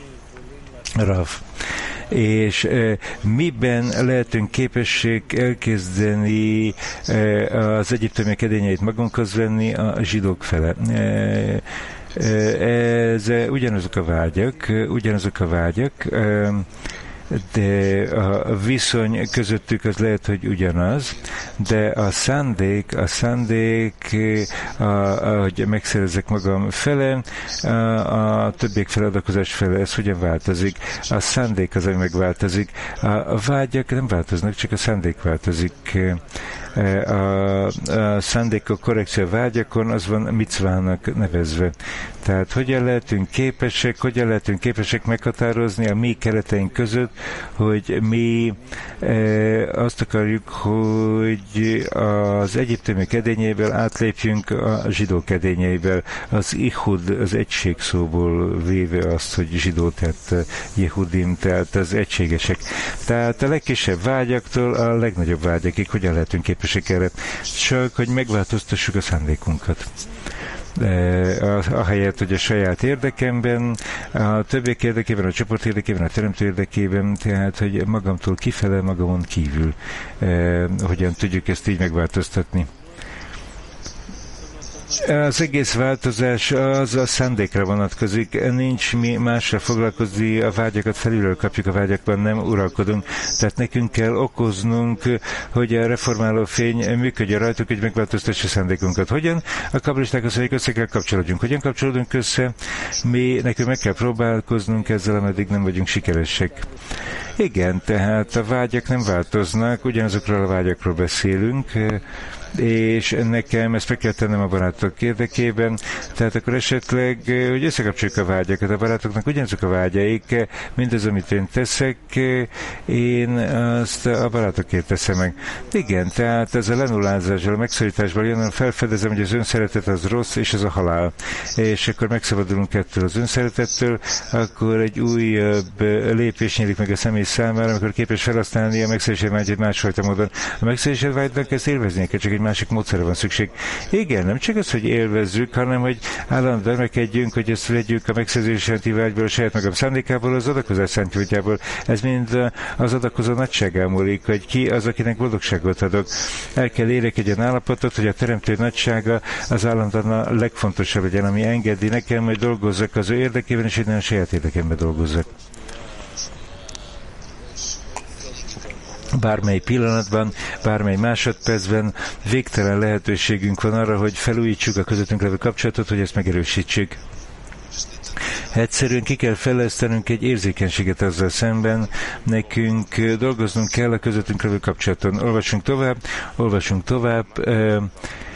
Rav. És e, miben lehetünk képesség elkezdeni e, az egyiptomiak edényeit magunkhoz venni a zsidók fele. E, ez e, ugyanazok a vágyak, ugyanazok a vágyak, e, de a viszony közöttük az lehet, hogy ugyanaz, de a szándék, a szándék, a, a, hogy megszerezzek magam fele, a, a többiek feladakozás fele, ez hogyan változik? A szándék az, ami megváltozik. A, a vágyak nem változnak, csak a szándék változik. A, a szándékok korrekció vágyakon, az van micvának nevezve. Tehát hogyan lehetünk képesek, hogyan lehetünk képesek meghatározni a mi kereteink között, hogy mi e, azt akarjuk, hogy az egyiptomi edényeiből átlépjünk a zsidók edényeiből. Az ihud, az egység szóból véve azt, hogy zsidó, tehát jehudim, tehát az egységesek. Tehát a legkisebb vágyaktól a legnagyobb vágyakig hogyan lehetünk képesek erre? Csak, hogy megváltoztassuk a szándékunkat. Ahelyett, hogy a saját érdekemben, a többiek érdekében, a csoport érdekében, a teremtő érdekében, tehát, hogy magamtól kifele, magamon kívül, eh, hogyan tudjuk ezt így megváltoztatni. Az egész változás az a szándékra vonatkozik, nincs mi másra foglalkozni, a vágyakat felülről kapjuk, a vágyakban nem uralkodunk, tehát nekünk kell okoznunk, hogy a reformáló fény működjön rajtuk, hogy megváltoztassa a szándékunkat. Hogyan? A kabalisták azt mondják, össze kell kapcsolódjunk. Hogyan kapcsolódunk össze? Mi nekünk meg kell próbálkoznunk ezzel, ameddig nem vagyunk sikeresek. Igen, tehát a vágyak nem változnak, ugyanazokról a vágyakról beszélünk, és nekem ezt meg kell tennem a barátok érdekében, tehát akkor esetleg, hogy összekapcsoljuk a vágyakat, a barátoknak ugyanazok a vágyaik, mindez, amit én teszek, én azt a barátokért teszem meg. Igen, tehát ez a lenullázásból, a megszorításból jön, felfedezem, hogy az önszeretet az rossz, és ez a halál. És akkor megszabadulunk ettől az önszeretettől, akkor egy újabb lépés nyílik meg a személy számára, amikor képes felhasználni a megszerzésed vágyat másfajta módon. A megszerzésed vágynak ezt élveznie kell, csak egy másik módszerre van szükség. Igen, nem csak az, hogy élvezzük, hanem, hogy állandóan vermekedjünk, hogy ezt vegyük a megszerzési vágyból, a saját magam szándékából, az adakozás szándékából. Ez mind az adakozó nagyságán múlik, hogy ki az, akinek boldogságot adok. El kell érek egy olyan állapotot, hogy a teremtő nagysága az állandóan a legfontosabb legyen, ami engedi nekem, hogy dolgozzak az ő érdekében, és hogy nem a saját érdekemben dolgozzak. Bármely pillanatban, bármely másodpercben végtelen lehetőségünk van arra, hogy felújítsuk a közöttünk levő kapcsolatot, hogy ezt megerősítsük. Egyszerűen ki kell fejlesztenünk egy érzékenységet ezzel szemben, nekünk dolgoznunk kell a közöttünk levő kapcsolaton. Olvasunk tovább, olvasunk tovább, eh,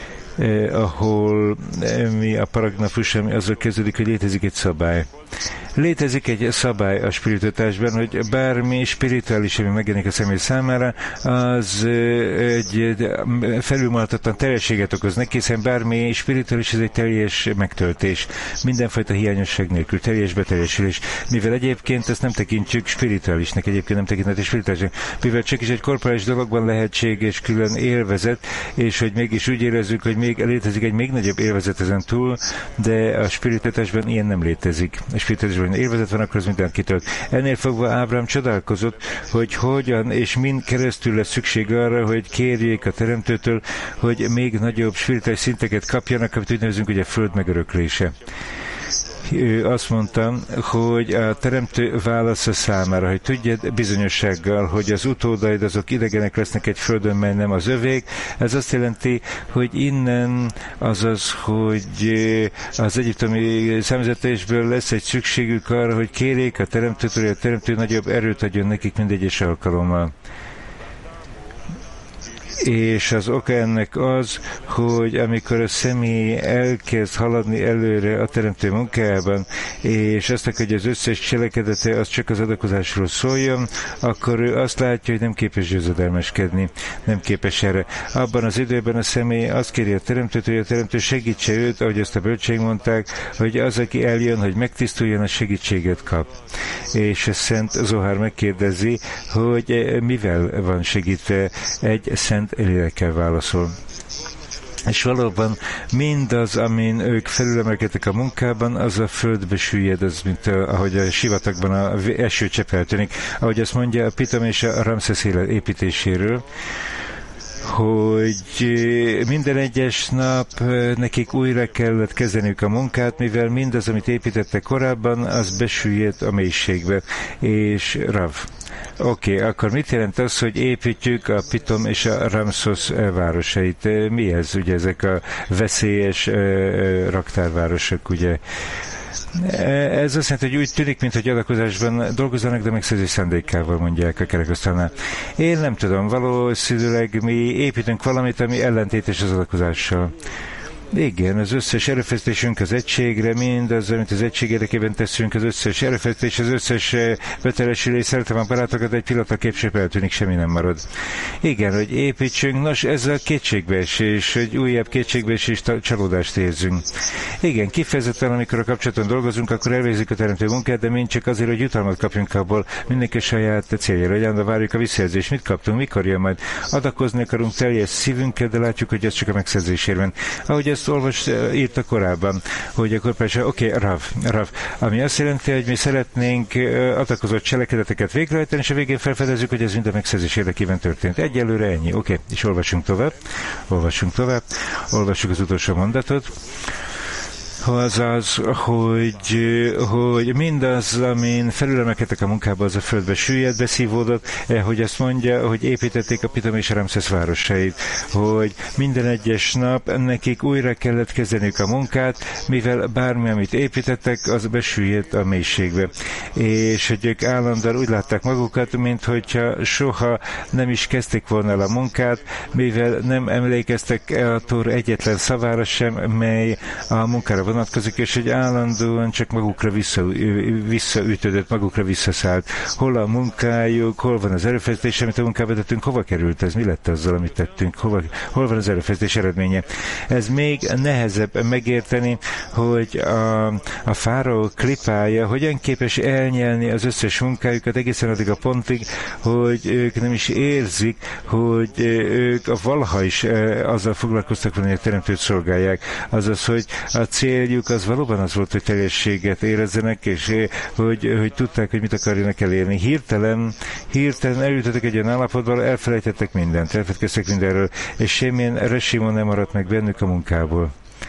eh, ahol eh, mi a paragrafus, ami azzal kezdődik, hogy létezik egy szabály. Létezik egy szabály a spiritálásban, hogy bármi spirituális, ami megjelenik a személy számára, az egy felülmúlhatatlan teljességet okoz neki, hiszen bármi spirituális, ez egy teljes megtöltés. Mindenfajta hiányosság nélkül, teljes beteljesülés. Mivel egyébként ezt nem tekintjük spirituálisnak, egyébként nem tekinthető spirituálisnak, mivel csak is egy korporális dologban lehetséges külön élvezet, és hogy mégis úgy érezzük, hogy még létezik egy még nagyobb élvezet ezen túl, de a spiritálásban ilyen nem létezik. A spiritálásban élvezet van, akkor az mindent kitölt. Ennél fogva Ábrám csodálkozott, hogy hogyan és mind keresztül lesz szükség arra, hogy kérjék a Teremtőtől, hogy még nagyobb spirituális szinteket kapjanak, amit úgy nevezünk, hogy a föld megöröklése. Ő azt mondta, hogy a Teremtő válasza számára, hogy tudjad bizonyossággal, hogy az utódaid azok idegenek lesznek egy földön, mely nem az övék. Ez azt jelenti, hogy innen azaz, hogy az egyiptomi számüzetésből lesz egy szükségük arra, hogy kérjék a Teremtőtől, hogy a Teremtő nagyobb erőt adjon nekik mindegyes alkalommal. És az oka ennek az, hogy amikor a személy elkezd haladni előre a teremtő munkájában, és azt akarja, hogy az összes cselekedete az csak az adakozásról szóljon, akkor ő azt látja, hogy nem képes győzedelmeskedni, nem képes erre. Abban az időben a személy azt kéri a teremtőt, hogy a teremtő segítse őt, ahogy ezt a bölcsék mondták, hogy az, aki eljön, hogy megtisztuljon, a segítséget kap. És a Szent Zohár megkérdezi, hogy mivel van segítve egy szent lélekkel válaszol. És valóban mindaz, amin ők felülemelkedtek a munkában, az a földbe süllyed, az, mint a, ahogy a sivatagban az esőcsepp eltűnik. Ahogy azt mondja a Pitom és a Ramszesz építéséről, hogy minden egyes nap nekik újra kellett kezdeniük a munkát, mivel mindaz, amit építettek korábban, az besüllyedt a mélységbe. És Rav. Oké, okay, akkor mit jelent az, hogy építjük a Pitom és a Ramszesz városait? Mi ez? Ugye ezek a veszélyes raktárvárosok, ugye? Ez azt jelenti, hogy úgy tűnik, mintha adakozásban dolgozzanak, de megszerzés szándékával, mondják a kerekasztalnál. Én nem tudom, valószínűleg mi építünk valamit, ami ellentétes az adakozással. Igen, az összes erőfeszítésünk az egységre, mindaz, amit az egység érdekében teszünk, az összes erőfeszítés, az összes beteljesülés, szeretem a barátokat, egy pillanatra képsép eltűnik, semmi nem marad. Igen, hogy építsünk, nos, ez a kétségbeesés, hogy újabb kétségbeesés, csalódást érzünk. Igen, kifejezetten, amikor a kapcsolaton dolgozunk, akkor elvégzik a teremtő munkát, de mind csak azért, hogy jutalmat kapjunk abból, mindenki saját céljára, hogy állandóan várjuk a visszajelzést. Mit kaptunk, mikor jön majd? Adakozni akarunk teljes szívünkkel, de látjuk, hogy ez csak a megszerzésért van. Ahogy ezt olvas, írta korábban, hogy akkor persze, oké, okay, Rav, Rav, ami azt jelenti, hogy mi szeretnénk adakozott cselekedeteket végrehajtani, és a végén felfedezzük, hogy ez mind a megszerzés érdekében történt. Egyelőre ennyi, oké, okay. És olvasunk tovább, olvasunk tovább, olvassuk az utolsó mondatot. Az az, hogy, hogy mindaz, amin felülemelkedtek a munkába, az a földbe süllyedt, beszívódott, hogy azt mondja, hogy építették a Pitom és a Ramszesz városait, hogy minden egyes nap nekik újra kellett kezdeniük a munkát, mivel bármi, amit építettek, az besüllyedt a mélységbe. És hogy ők állandóan úgy látták magukat, mint hogyha soha nem is kezdték volna el a munkát, mivel nem emlékeztek a Tóra egyetlen szavára sem, mely a munkára vonatkozik, és hogy állandóan csak magukra vissza, visszaütődött, magukra visszaszállt. Hol a munkájuk, hol van az erőfeszítés, amit a munkába tettünk, hova került ez, mi lett azzal, amit tettünk, hova, hol van az erőfeszítés eredménye. Ez még nehezebb megérteni, hogy a, a fáraó klipája hogyan képes elnyelni az összes munkájukat egészen addig a pontig, hogy ők nem is érzik, hogy ők valaha is azzal foglalkoztak volna, hogy a teremtőt szolgálják. Azaz, hogy a céljuk az valóban az volt, hogy teljességet érezzenek, és hogy, hogy tudták, hogy mit akarjanak elérni. Hirtelen, hirtelen eljutottak egy olyan állapotban, elfelejtettek mindent, elfelejtettek mindenről, és semmilyen resimon nem maradt meg bennük a munkából.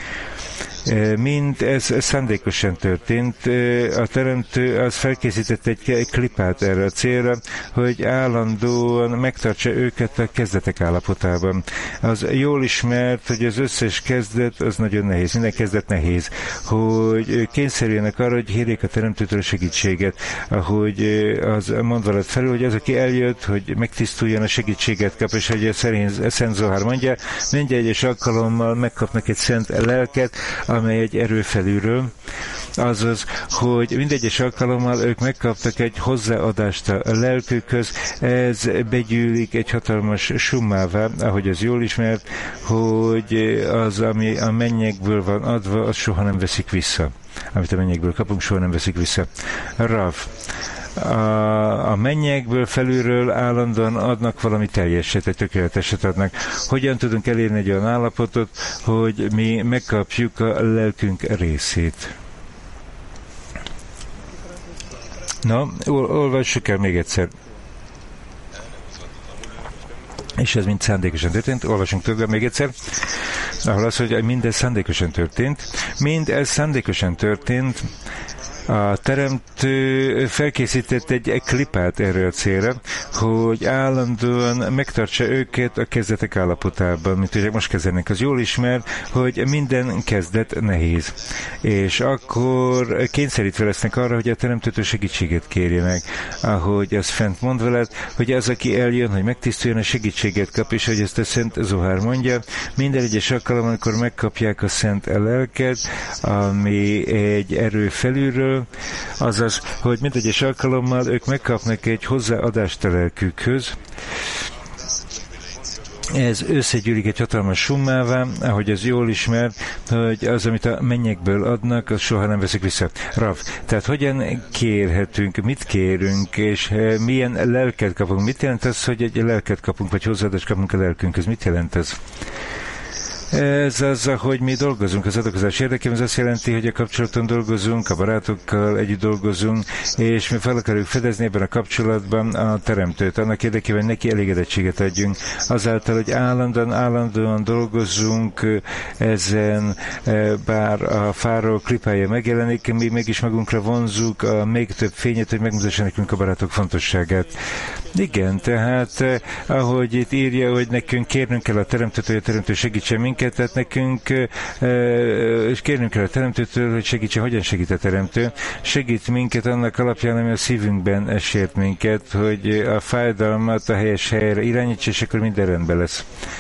Mind ez szándékosan történt. A teremtő az felkészített egy klipát erre a célra, hogy állandóan megtartsa őket a kezdetek állapotában. Az jól ismert, hogy az összes kezdet az nagyon nehéz, minden kezdet nehéz, hogy kényszerüljenek arra, hogy kérjék a teremtőtől a segítséget, ahogy az mondva lett felül, hogy az, aki eljött, hogy megtisztuljon, a segítséget kap, és hogy a Szent Zohár mondja, mindjárt egyes alkalommal megkapnak egy szent lelket, amely egy erő felülről, azaz, hogy mindegyes alkalommal ők megkaptak egy hozzáadást a lelkükhöz, ez begyűlik egy hatalmas summává, ahogy az jól ismert, hogy az, ami a mennyekből van adva, az soha nem veszik vissza. Amit a mennyekből kapunk, soha nem veszik vissza. Rav. A, a mennyekből felülről állandóan adnak valami teljeset, egy tökéleteset adnak. Hogyan tudunk elérni egy olyan állapotot, hogy mi megkapjuk a lelkünk részét? Na, ol- olvassuk el még egyszer. És ez mind szándékosan történt. Olvasunk többet még egyszer. Ahol az, hogy mindez szándékosan történt. Mindez szándékosan történt. A teremtő felkészített egy klipát erre a célra, hogy állandóan megtartsa őket a kezdetek állapotában, mint hogy most kezdenek. Az jól ismer, hogy minden kezdet nehéz. És akkor kényszerítve lesznek arra, hogy a teremtőtől segítséget kérjenek. Ahogy az fent mondva lett, hogy az, aki eljön, hogy megtisztuljon, a segítséget kap, és hogy ezt a Szent Zohár mondja, minden egyes alkalommal, amikor megkapják a Szent Lelket, ami egy erő felülről, azaz, hogy mindegyes alkalommal ők megkapnak egy hozzáadást a lelkükhöz. Ez összegyűlik egy hatalmas summává, ahogy ez jól ismert, hogy az, amit a mennyekből adnak, az soha nem veszik vissza. Rav, tehát hogyan kérhetünk, mit kérünk, és milyen lelket kapunk? Mit jelent az, hogy egy lelket kapunk, vagy hozzáadást kapunk a lelkünkhöz? Mit jelent ez? Ez az, hogy mi dolgozunk az adakozás érdekében, ez azt jelenti, hogy a kapcsolaton dolgozunk, a barátokkal együtt dolgozunk, és mi fel akarjuk fedezni ebben a kapcsolatban a teremtőt, annak érdekében neki elégedettséget adjunk, azáltal, hogy állandóan, állandóan dolgozunk ezen, bár a fáraó klipája megjelenik, mi mégis magunkra vonzuk a még több fényet, hogy megmutassa nekünk a barátok fontosságát. Igen, tehát ahogy itt írja, hogy nekünk kérnünk kell a teremtőt, hogy a teremtő segítsen minket, tehát nekünk és kérnünk kell a teremtőtől, hogy segítsen, hogyan segít a teremtő. Segít minket annak alapján, ami a szívünkben sért minket, hogy a fájdalmat a helyes helyre irányítsa, és akkor minden rendben lesz.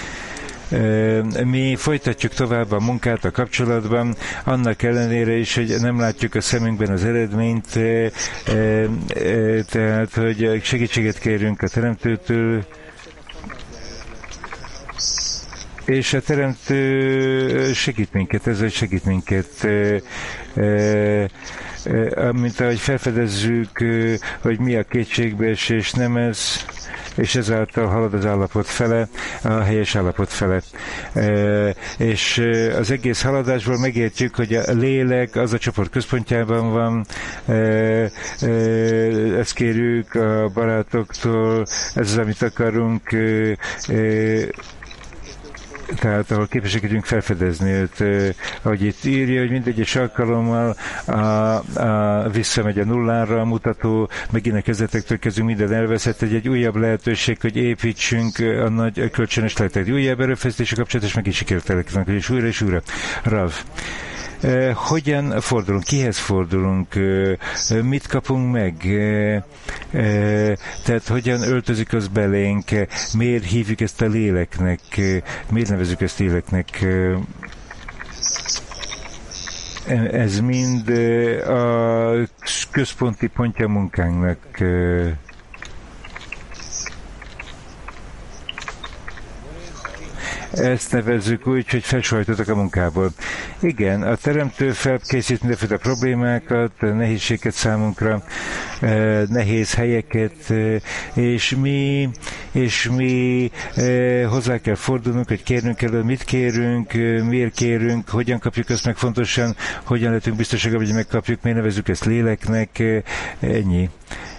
Mi folytatjuk tovább a munkát a kapcsolatban, annak ellenére is, hogy nem látjuk a szemünkben az eredményt, tehát, hogy segítséget kérünk a teremtőtől, és a teremtő segít minket, ez, hogy segít minket, mint ahogy felfedezzük, hogy mi a kétségbeesés, nem ez, és ezáltal halad az állapot fele, a helyes állapot fele. E, és az egész haladásból megértjük, hogy a lélek az a csoport központjában van, e, e, ezt kérjük a barátoktól, ez az, amit akarunk, e, e, tehát ahol képesek vagyunk felfedezni őt, eh, ahogy itt írja, hogy mindegyes alkalommal a, a, visszamegy a nullára a mutató, megint a kezdetektől kezdünk, minden elveszett, egy, egy újabb lehetőség, hogy építsünk a nagy kölcsönös lehetőt. Újabb erőfeszítési kapcsolat, és megint sikert elkezdünk, és újra és újra. Rav. Uh, hogyan fordulunk? Kihez fordulunk? Uh, mit kapunk meg? Uh, uh, tehát hogyan öltözik az belénk? Miért hívjuk ezt a léleknek? Uh, miért nevezzük ezt léleknek? Uh, ez mind uh, a központi pontja munkánknak. Uh, Ezt nevezzük úgy, hogy felsajtottak a munkából. Igen, a teremtő felkészít mindenféle problémákat, nehézséget számunkra, nehéz helyeket, és mi, és mi hozzá kell fordulnunk, hogy kérnünk kell, mit kérünk, miért kérünk, hogyan kapjuk ezt meg fontosan, hogyan lehetünk biztosak, hogy megkapjuk, miért nevezzük ezt léleknek, ennyi.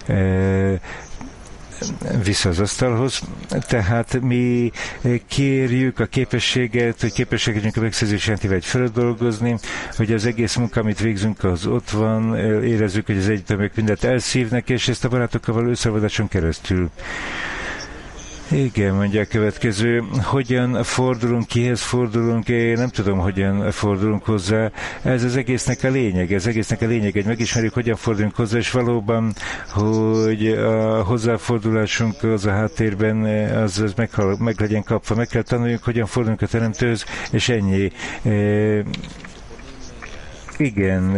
Vissza az asztalhoz. Tehát mi kérjük a képességet, hogy képességet a megszerzés jelenti, vagy feldolgozni, hogy az egész munka, amit végzünk, az ott van, érezzük, hogy az egyetemek mindent elszívnek, és ezt a barátokkal való összeolvadáson keresztül. Igen, mondja a következő. Hogyan fordulunk, kihez fordulunk? Én nem tudom, hogyan fordulunk hozzá. Ez az egésznek a lényeg. Ez egésznek a lényeg, hogy megismerjük, hogyan fordulunk hozzá, és valóban, hogy a hozzáfordulásunk az a háttérben, az, az meg, meg legyen kapva. Meg kell tanuljuk, hogyan fordulunk a teremtőhöz, és ennyi. Igen,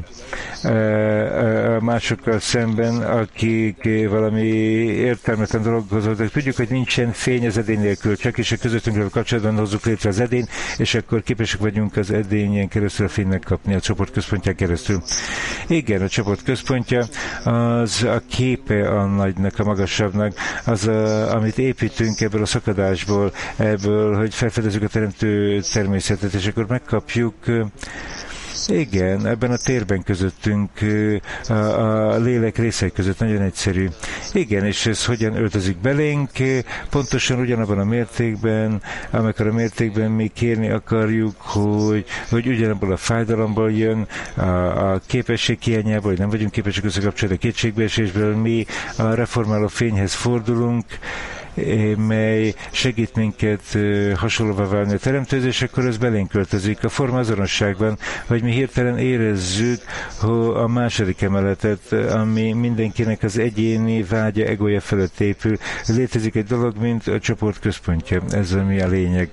másokkal szemben, akik valami értelmetlen dologhoz hozzák. Tudjuk, hogy nincsen fény az edény nélkül, csak is a közöttünkről kapcsolatban hozzuk létre az edény, és akkor képesek vagyunk az edényen keresztül a fénynek kapni, a csoport központján keresztül. Igen, a csoport központja az a képe a nagynak, a magasabbnak, az, a, amit építünk ebből a szakadásból, ebből, hogy felfedezzük a teremtő természetet, és akkor megkapjuk. Igen, ebben a térben közöttünk, a, a lélek részei között nagyon egyszerű. Igen, és ez hogyan öltözik belénk, pontosan ugyanabban a mértékben, amikor a mértékben mi kérni akarjuk, hogy, hogy ugyanabból a fájdalomból jön, a, a képesség hiányából, hogy nem vagyunk képesek összekapcsolni a kétségbeesésből, mi a reformáló fényhez fordulunk, mely segít minket hasonlóvá válni a teremtőzés, akkor ez belénk költözik a forma azonosságban, hogy mi hirtelen érezzük hogy a második emeletet, ami mindenkinek az egyéni vágya, egója felett épül. Létezik egy dolog, mint a csoport központja. Ez ami a lényeg.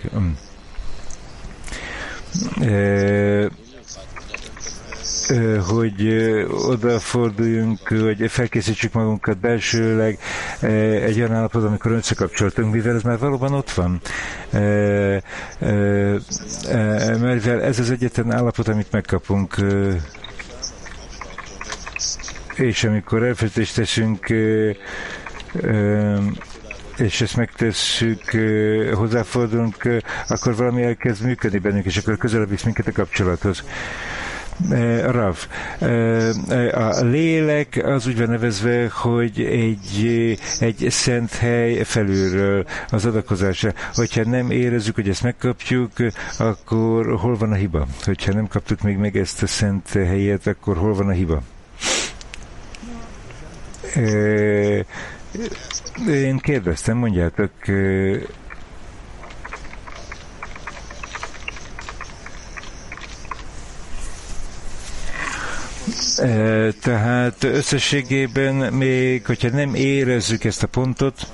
E- hogy odaforduljunk, hogy felkészítsük magunkat belsőleg egy olyan állapot, amikor összekapcsoltunk, mivel ez már valóban ott van. Mivel ez az egyetlen állapot, amit megkapunk, és amikor elfestést teszünk, és ezt megtesszük, hozzáfordulunk, akkor valami elkezd működni bennünk, és akkor közelebb visz minket a kapcsolathoz. Rav, a lélek az úgy van nevezve, hogy egy, egy szent hely felülről az adakozásra. Hogyha nem érezzük, hogy ezt megkapjuk, akkor hol van a hiba? Hogyha nem kaptuk még meg ezt a szent helyet, akkor hol van a hiba? Én kérdeztem, mondjátok. Tehát összességében még, hogyha nem érezzük ezt a pontot,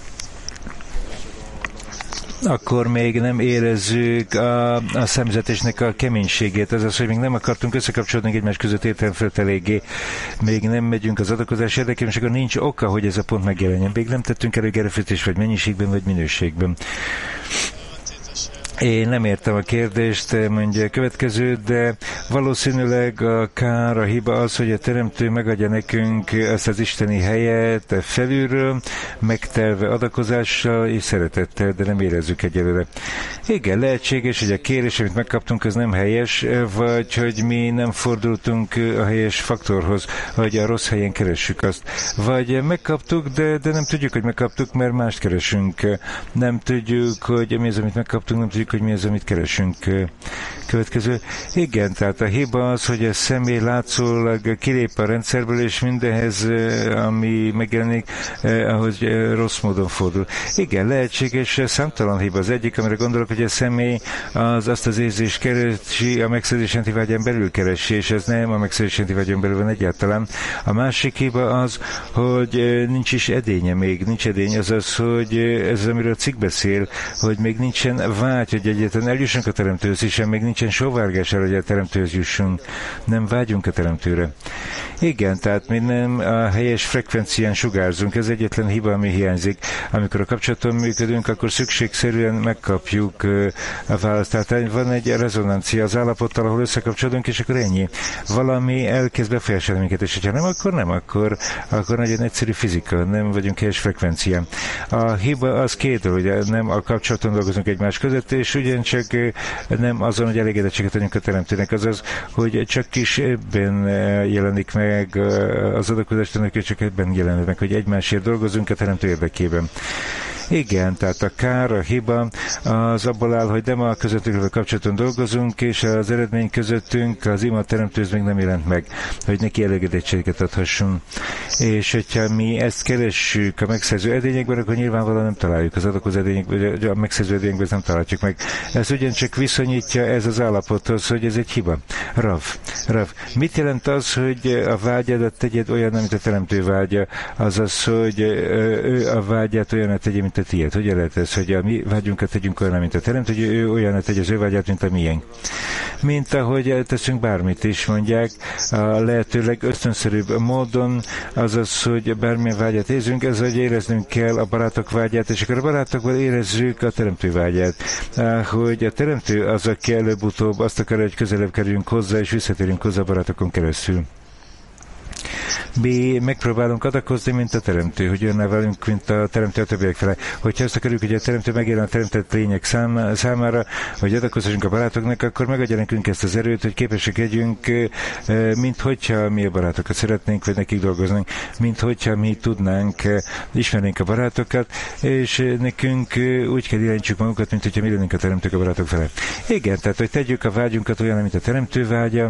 akkor még nem érezzük a, a szemzetésnek a keménységét. Ez az, hogy még nem akartunk összekapcsolódni egymás között értelemfelett eléggé. Még nem megyünk az adakozás érdekében, és akkor nincs oka, hogy ez a pont megjelenjen. Még nem tettünk elég erőfeszítést, vagy mennyiségben, vagy minőségben. Én nem értem a kérdést, mondja a következőt, de valószínűleg a kár, a hiba az, hogy a teremtő megadja nekünk ezt az isteni helyet felülről, megtelve adakozással és szeretettel, de nem érezzük egyelőre. Igen, lehetséges, hogy a kérés, amit megkaptunk, az nem helyes, vagy hogy mi nem fordultunk a helyes faktorhoz, hogy a rossz helyen keressük azt. Vagy megkaptuk, de, de nem tudjuk, hogy megkaptuk, mert mást keresünk. Nem tudjuk, hogy mi az, amit megkaptunk, nem tudjuk, hogy mi az, amit keresünk. Következő. Igen, tehát a hiba az, hogy a személy látszólag kilép a rendszerből, és mindenhez, ami megjelenik, ahhoz rossz módon fordul. Igen, lehetséges, számtalan hiba. Az egyik, amire gondolok, hogy a személy az azt az érzést keresi, a megszerzés antivágyán belül keresi, és ez nem a megszerzés antivágyon belül van egyáltalán. A másik hiba az, hogy nincs is edénye még, nincs edény, az az, hogy ez az, amiről a cikk beszél, hogy még nincsen vágy, hogy egyáltalán eljussunk a teremtőhöz, és még nincsen sóvárgás el, hogy a teremtőhöz jussunk. Nem vágyunk a teremtőre. Igen, tehát mi nem a helyes frekvencián sugárzunk, ez egyetlen hiba, ami hiányzik. Amikor a kapcsolaton működünk, akkor szükségszerűen megkapjuk a választ. Tehát van egy rezonancia az állapottal, ahol összekapcsolódunk, és akkor ennyi. Valami elkezd befolyásolni minket, és ha nem, akkor nem, akkor, akkor nagyon egyszerű fizika, nem vagyunk helyes frekvencián. A hiba az két dolog, hogy nem a kapcsolaton dolgozunk egymás között, és ugyancsak nem azon, hogy elégedettséget adjunk a teremtőnek, azaz, hogy csak is ebben jelenik meg az adakozást, hogy csak ebben jelenik meg, hogy egymásért dolgozunk a teremtő érdekében. Igen, tehát a kár, a hiba az abból áll, hogy nem a közöttünk kapcsolaton dolgozunk, és az eredmény közöttünk az ima teremtőz még nem jelent meg, hogy neki elégedettséget adhassunk. És hogyha mi ezt keressük a megszerző edényekben, akkor nyilvánvalóan nem találjuk az adakozó edényekben, a megszerző edényekben nem találjuk meg. Ez ugyancsak viszonyítja ez az állapothoz, hogy ez egy hiba. Rav, Rav, mit jelent az, hogy a vágyadat tegyed olyan, amit a teremtő vágya? Azaz, hogy ő a vágyát olyan tegye, mint mint a tiéd. Hogyan lehet ez, hogy a mi vágyunkat tegyünk olyan, mint a teremtő, hogy ő olyan tegy az ő vágyát, mint a miénk. Mint ahogy teszünk bármit is, mondják, a lehetőleg ösztönszerűbb módon, azaz, hogy bármilyen vágyat érzünk, ez, hogy éreznünk kell a barátok vágyát, és akkor a barátokból érezzük a teremtő vágyát. Hogy a teremtő az, aki előbb-utóbb azt akar, hogy közelebb kerüljünk hozzá, és visszatérünk hozzá a barátokon keresztül. Mi megpróbálunk adakozni, mint a teremtő, hogy jönne velünk, mint a teremtő a többiek fele. Hogyha azt akarjuk, hogy a teremtő megjelen a teremtett lények szám, számára, hogy adakozhassunk a barátoknak, akkor megadja nekünk ezt az erőt, hogy képesek legyünk, mint hogyha mi a barátokat szeretnénk, vagy nekik dolgoznánk, mint hogyha mi tudnánk, ismernénk a barátokat, és nekünk úgy kell irányítsuk magunkat, mint hogyha mi lennénk a teremtők a barátok fele. Igen, tehát, hogy tegyük a vágyunkat olyan, mint a teremtő vágya,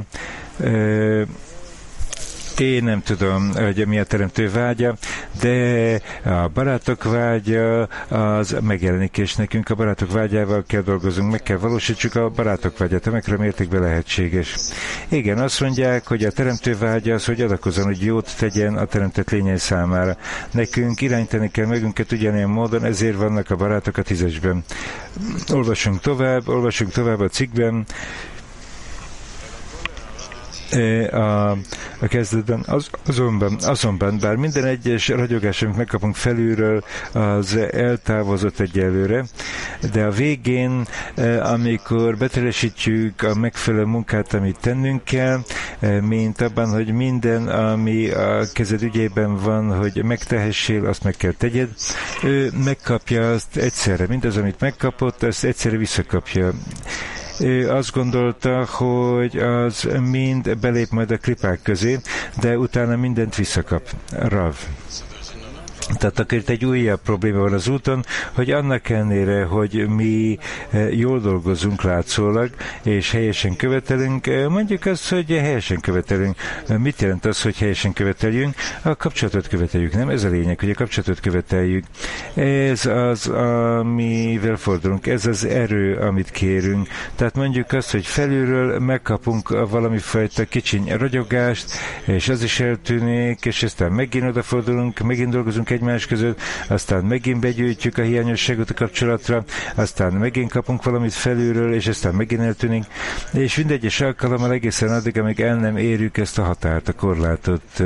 én nem tudom, hogy mi a teremtő vágya, de a barátok vágya az megjelenik, és nekünk a barátok vágyával kell dolgozunk, meg kell valósítsuk a barátok vágyát, amekkora mértékben lehetséges. Igen, azt mondják, hogy a teremtő vágya az, hogy adakozzon, hogy jót tegyen a teremtett lényei számára. Nekünk irányítani kell megünket ugyanilyen módon, ezért vannak a barátok a tízesben. Olvasunk tovább, olvasunk tovább a cikkben, A, a kezdetben az, azonban, azonban, bár minden egyes ragyogás, amit megkapunk felülről, az eltávozott egyelőre, de a végén, amikor beteljesítjük a megfelelő munkát, amit tennünk kell, mint abban, hogy minden, ami a kezed ügyében van, hogy megtehessél, azt meg kell tegyed, ő megkapja azt egyszerre. Mindaz, amit megkapott, azt egyszerre visszakapja. Ő azt gondolta, hogy az mind belép majd a klipák közé, de utána mindent visszakap. Rav. Tehát akkor itt egy újabb probléma van az úton, hogy annak ellenére, hogy mi jól dolgozunk látszólag, és helyesen követelünk, mondjuk azt, hogy helyesen követelünk. Mit jelent az, hogy helyesen követeljünk? A kapcsolatot követeljük, nem? Ez a lényeg, hogy a kapcsolatot követeljük. Ez az, amivel fordulunk, ez az erő, amit kérünk. Tehát mondjuk azt, hogy felülről megkapunk valami fajta kicsiny ragyogást, és az is eltűnik, és aztán megint odafordulunk, megint dolgozunk egymás között, aztán megint begyűjtjük a hiányosságot a kapcsolatra, aztán megint kapunk valamit felülről, és aztán megint eltűnik, és mindegyes alkalommal egészen addig, amíg el nem érjük ezt a határt, a korlátot,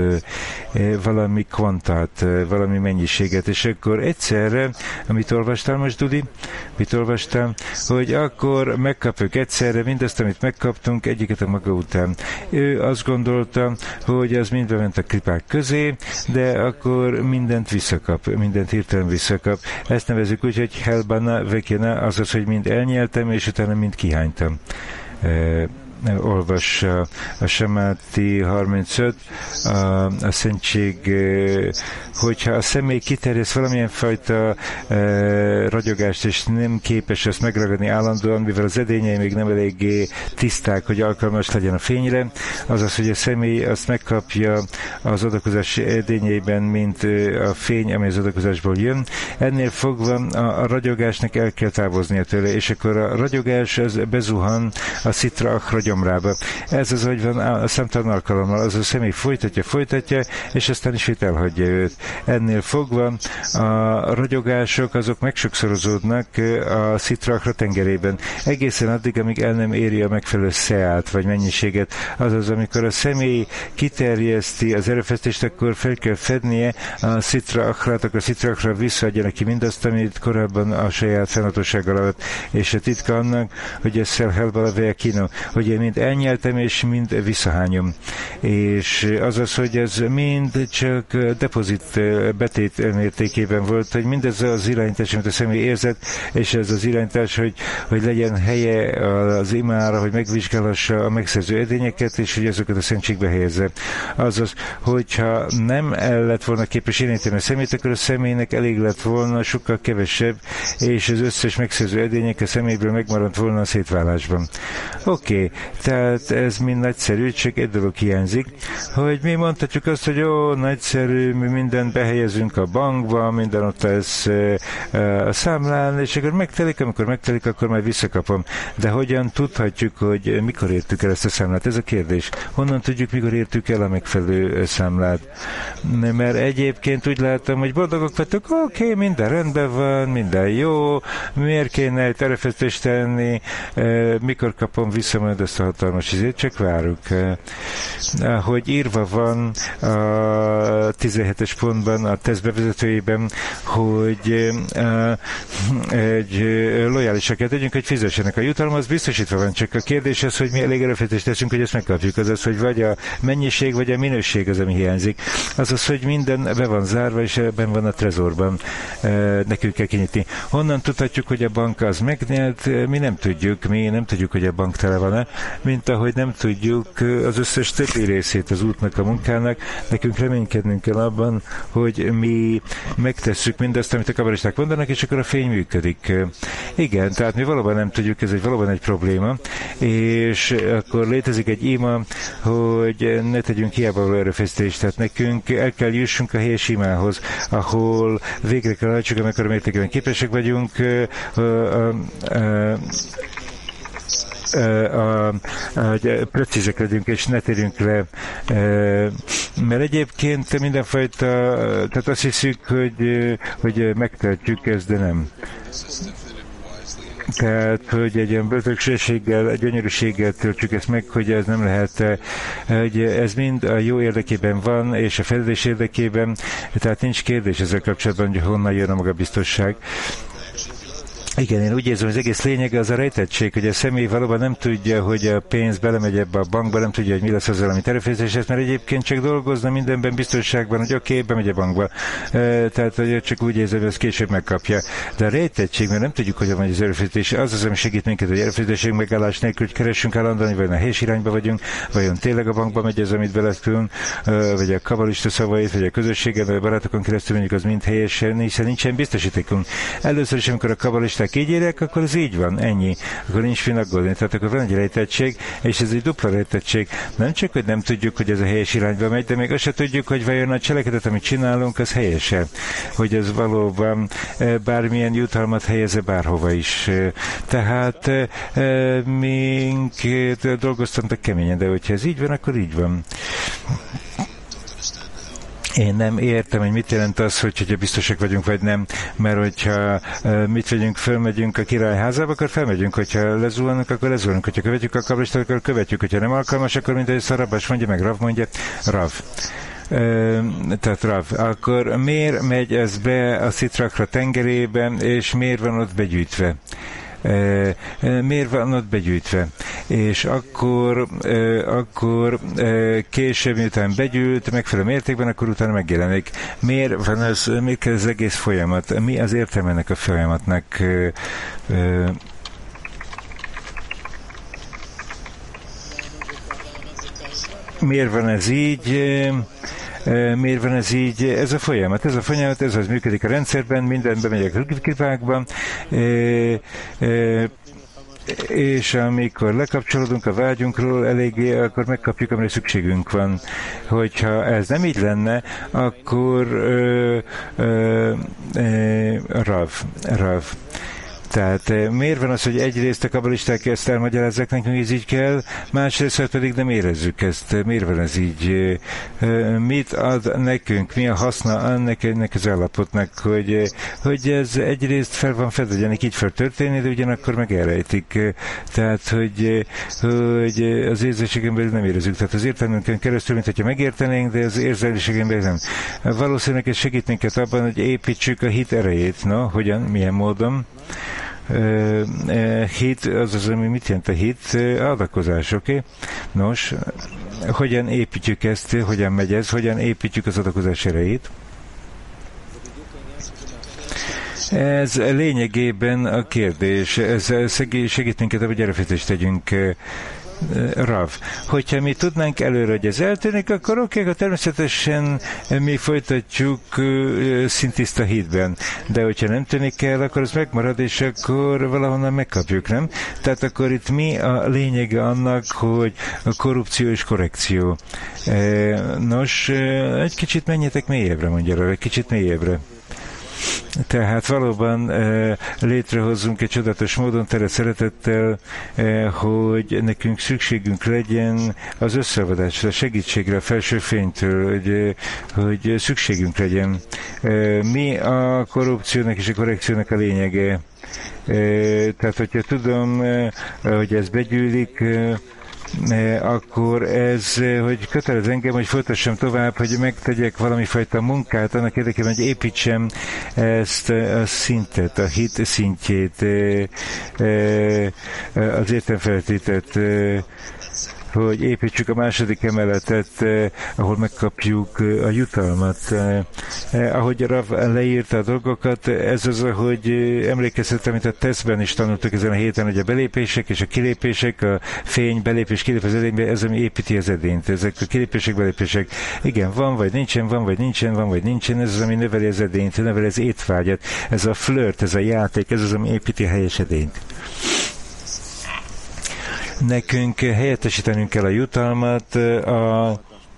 valami kvantát, valami mennyiséget, és akkor egyszerre, amit olvastál most, Dudi? Mit olvastál? Hogy akkor megkapjuk egyszerre mindazt, amit megkaptunk, egyiket a maga után. Ő azt gondolta, hogy az mind bement a klipák közé, de akkor mindent visszakap, mindent hirtelen visszakap. Ezt nevezzük úgy, hogy helbana vekjena, azaz, hogy mind elnyeltem, és utána mind kihánytam. E, olvas a, a Semáti harmincöt, a, a szentség, hogyha a személy kiterjeszt valamilyen fajta e, ragyogást, és nem képes ezt megragadni állandóan, mivel az edényei még nem eléggé tiszták, hogy alkalmas legyen a fényre, azaz, hogy a személy azt megkapja az adakozás edényeiben, mint a fény, ami az adakozásból jön. Ennél fogva a, a ragyogásnak el kell távoznia tőle, és akkor a ragyogás az bezuhan a szitra akhra gyomrába. Ez az, hogy van a számtalan alkalommal, az a személy folytatja, folytatja, és aztán ismét elhagyja őt. Ennél fogva a ragyogások azok megsokszorozódnak a szitra akhra tengerében. Egészen addig, amíg el nem éri a megfelelő szeát, vagy mennyiséget. Azaz, amikor a személy kiterjeszti az erőfeszítést, akkor fel kell fednie a szitra akhrát, akkor a szitra akhra visszaadja neki mindazt, amit korábban a saját fennhatósággal alatt. És a titka annak, hogy ez szelhelbala kino, hogy én mind elnyeltem, és mind visszahányom. És azaz, hogy ez mind csak depozit betét mértékében volt, hogy mindez az irányítás, amit a személy érzett, és ez az irányítás, hogy, hogy legyen helye az imára, hogy megvizsgálhassa a megszerző edényeket, és hogy azokat a szentségbe helyezze. Azaz, hogyha nem el lett volna képes irányítani a szemét, akkor a személynek elég lett volna sokkal kevesebb, és az összes megszerző edények a személyből megmaradt volna a szétválásban. Oké, okay. Tehát ez mind nagyszerű, csak egy dolog hiányzik, hogy mi mondhatjuk azt, hogy ó, nagyszerű, mi mindent behelyezünk a bankba, minden ott ez a számlán, és akkor megtelik, amikor megtelik, akkor majd visszakapom. De hogyan tudhatjuk, hogy mikor értük el ezt a számlát? Ez a kérdés. Honnan tudjuk, mikor értük el a megfelelő számlát? Mert egyébként úgy látom, hogy boldogok vagytok, oké, okay, minden rendben van, minden jó, miért kéne egy erőfeszítést tenni, mikor kapom vissza majd ezt a hatalmas izét, csak várjuk. Hogy írva van a tizenhetes pontban, a teszt bevezetőjében, hogy egy lojálisakat tegyünk, hogy fizessenek. A jutalom az biztosítva van, csak a kérdés az, hogy mi elég erőfeszítést teszünk, hogy ezt megkapjuk. Az az, hogy vagy a mennyiség, vagy a minőség az, ami hiányzik. Az az, hogy minden be van zárva, és ebben van a trezorban. Nekünk kell kinyitni. Honnan tudhatjuk, hogy a bank az megnyert? Mi nem tudjuk, mi nem tudjuk, hogy a bank tele van-e, mint ahogy nem tudjuk az összes többi részét az útnak, a munkának. Nekünk reménykednünk kell abban, hogy mi megtesszük mindazt, amit a kabalisták mondanak, és akkor a fény működik. Igen, tehát mi valóban nem tudjuk, ez egy valóban egy probléma, és akkor létezik egy ima, hogy ne tegyünk hiába való erőfeszítést, tehát nekünk el kell jussunk a helyes imához, ahol végre kell hajtsuk, amikor mértékben képesek vagyunk a, a, a, A, a, precízek legyünk, és ne térjünk le, mert egyébként mindenfajta, tehát azt hiszük, hogy, hogy megtehetjük ezt, de nem. Tehát, hogy egy olyan bölcsességgel, egy gyönyörűséggel töltsük ezt meg, hogy ez nem lehet, hogy ez mind a jó érdekében van, és a fejlődés érdekében, tehát nincs kérdés ezzel kapcsolatban, hogy honnan jön a magabiztosság. Igen, én úgy érzem, hogy az egész lényege az a rejtettség, hogy a személy valóban nem tudja, hogy a pénz belemegy ebbe a bankba, nem tudja, hogy mi lesz azzal, amit erőfeszítés, mert egyébként csak dolgozna mindenben biztonságban, hogy oké, okay, bemegy a bankba. E, tehát, hogy csak úgy érzem, hogy ezt később megkapja. De a rejtettség, mert nem tudjuk, hogy van az erőfeszítés, az az, ami segít minket, hogy erőfeszítésünk megállás nélkül, hogy keressünk állandóan, vagy a helyes irányba vagyunk, vajon tényleg a bankba megy ez, amit beleszkülünk, vagy a kabalista szavait, vagy a közösségen, vagy a barátokon keresztül mondjuk az mind helyesen, hiszen nincsen biztosítékunk. Először is, amikor a kabalisták így írják, akkor ez így van, ennyi. Akkor nincs min aggódni. Tehát akkor van egy rejtettség, és ez egy dupla rejtettség. Nem csak, hogy nem tudjuk, hogy ez a helyes irányba megy, de még azt se tudjuk, hogy vajon a cselekedet, amit csinálunk, az helyese. Hogy ez valóban bármilyen jutalmat helyeze bárhova is. Tehát mink dolgoztatok keményen, de hogyha ez így van, akkor így van. Én nem értem, hogy mit jelent az, hogy, hogyha biztosak vagyunk, vagy nem, mert hogyha uh, mit vegyünk, fölmegyünk a királyházába, akkor felmegyünk, hogyha lezuhanunk, akkor lezuhanunk, hogyha követjük a kabalistát, akkor követjük, hogyha nem alkalmas, akkor mint egy Szarabás mondja, meg Rav mondja, Rav. Uh, tehát Rav, akkor miért megy ez be a Szitrakra tengerében, és miért van ott begyűjtve? E, e, miért van ott begyűjtve? És akkor, e, akkor e, később, miután begyűjt, megfelelő mértékben, akkor utána megjelenik. Miért van ez, miért kell az egész folyamat? Mi az értelme ennek a folyamatnak? E, e, miért van ez így? Miért van ez így? Ez a folyamat, ez a folyamat, ez az működik a rendszerben, minden bemegyek a krivákba, és amikor lekapcsolódunk a vágyunkról eléggé, akkor megkapjuk, amire szükségünk van. Hogyha ez nem így lenne, akkor ö, ö, ö, rav, rav. Tehát miért van az, hogy egyrészt a kabalisták ezt elmagyarázzák nekünk, hogy ez így kell, másrészt pedig nem érezzük ezt. Miért van ez így? Mit ad nekünk? Mi a haszna ennek, ennek az állapotnak, hogy, hogy ez egyrészt fel van fedve, hogy ennek így fel történni, de ugyanakkor meg elrejtik. Tehát, hogy, hogy az érzéségen belül nem érezzük. Tehát az értelmünkön keresztül, mint hogyha megértenénk, de az érzelmiségen belül nem. Valószínűleg ez segít minket abban, hogy építsük a hit erejét. No, hogyan, milyen módon? Uh, uh, hit, az az, ami mit jelent a hit? Uh, adakozás, oké? Okay? Nos, hogyan építjük ezt, hogyan megy ez, hogyan építjük az adakozás erejét? Ez lényegében a kérdés. Ez segít minket, hogy erőfeszítést tegyünk. Rav. Hogyha mi tudnánk előre, hogy ez eltűnik, akkor oké, akkor természetesen mi folytatjuk szintiszta hitben. De hogyha nem tűnik el, akkor az megmarad, és akkor valahonnan megkapjuk, nem? Tehát akkor itt mi a lényege annak, hogy a korrupció és korrekció. Nos, egy kicsit menjetek mélyebbre, mondja Rav, egy kicsit mélyebbre. Tehát valóban e, létrehozzunk egy csodatos módon, tele szeretettel, e, hogy nekünk szükségünk legyen az összeadásra, a segítségre, a felső fénytől, hogy, hogy szükségünk legyen. E, mi a korrupciónak és a korrekciónak a lényege? E, tehát, hogyha tudom, e, hogy ez begyűlik, e, akkor ez, hogy kötelez engem, hogy folytassam tovább, hogy megtegyek valami fajta munkát annak érdekében, hogy építsem ezt a szintet, a hit szintjét, az értelmfeltétet, hogy építsük a második emeletet, eh, ahol megkapjuk eh, a jutalmat. Eh, eh, ahogy Rav leírta a dolgokat, ez az, ahogy eh, emlékeztetem, mint a tesztben is tanultuk ezen a héten, hogy a belépések és a kilépések, a fény, belépés, kilépés az edénybe, ez ami építi az edényt. Ezek a kilépések, belépések, igen, van vagy nincsen, van vagy nincsen, van vagy nincsen, ez az, ami növeli az edényt, növeli az étvágyat, ez a flirt, ez a játék, ez az, ami építi a helyes edényt. Nekünk helyettesítenünk kell a jutalmat, a,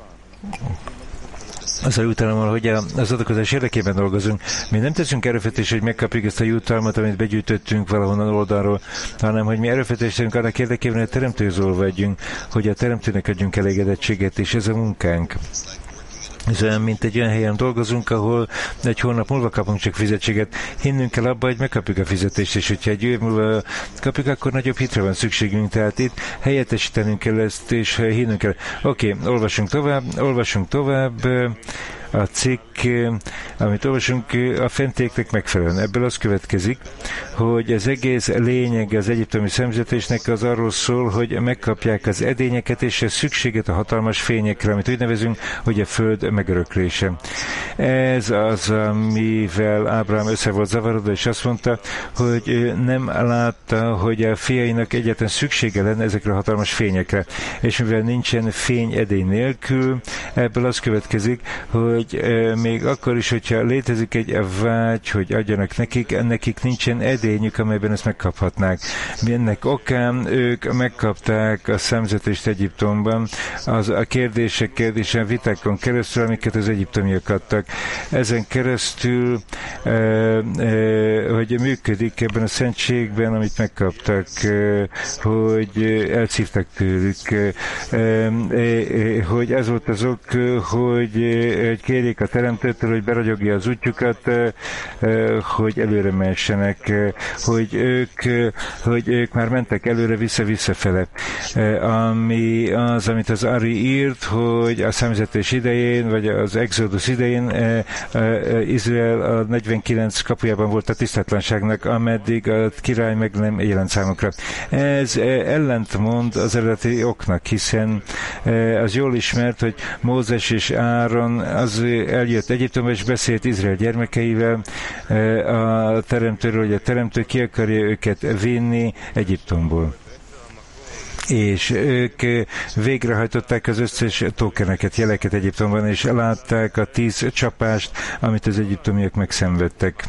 az a jutalommal, hogy az adakozás érdekében dolgozunk. Mi nem teszünk erőfeszítést, hogy megkapjuk ezt a jutalmat, amit begyűjtöttünk valahonnan oldalról, hanem hogy mi erőfeszítést teszünk annak érdekében, hogy a teremtőzól vagyunk, hogy a teremtőnek adjunk elégedettséget, és ez a munkánk. Ez olyan, mint egy olyan helyen dolgozunk, ahol egy hónap múlva kapunk csak fizetséget. Hinnünk kell abba, hogy megkapjuk a fizetést, és hogyha egy év múlva kapjuk, akkor nagyobb hitre van szükségünk. Tehát itt helyettesítenünk kell ezt, és hinnünk kell. Oké, okay, olvasunk tovább, olvasunk tovább. A cikk, amit olvasunk, a fentieknek megfelelően. Ebből az következik, hogy az egész lényeg az egyiptomi szemzetésnek az arról szól, hogy megkapják az edényeket és a szükséget a hatalmas fényekre, amit úgy nevezünk, hogy a föld megöröklése. Ez az, amivel Ábrahám össze volt zavarodva, és azt mondta, hogy nem látta, hogy a fiainak egyetlen szüksége lenne ezekre a hatalmas fényekre. És mivel nincsen fény edény nélkül, ebből az következik, hogy hogy még akkor is, hogyha létezik egy vágy, hogy adjanak nekik, nekik nincsen edényük, amelyben ezt megkaphatnák. Ennek okán ők megkapták a szemzetést Egyiptomban, az a kérdések, kérdésen, vitákon keresztül, amiket az egyiptomiak adtak. Ezen keresztül, hogy működik ebben a szentségben, amit megkaptak, hogy elszívtak tőlük, hogy ez volt az ok, hogy, hogy kérjék a teremtőtől, hogy beragyogja az útjukat, hogy előre mehessenek, hogy ők, hogy ők már mentek előre, vissza-visszafele. Ami az, amit az Ari írt, hogy a számüzetés idején, vagy az Exodus idején Izrael a negyvenkilenc kapujában volt a tisztatlanságnak, ameddig a király meg nem jelent számukra. Ez ellentmond az eredeti oknak, hiszen az jól ismert, hogy Mózes és Áron az eljött Egyiptomba, és beszélt Izrael gyermekeivel a teremtőről, hogy a teremtő ki akarja őket vinni Egyiptomból. És ők végrehajtották az összes tokeneket, jeleket Egyiptomban, és látták a tíz csapást, amit az egyiptomiak megszenvedtek.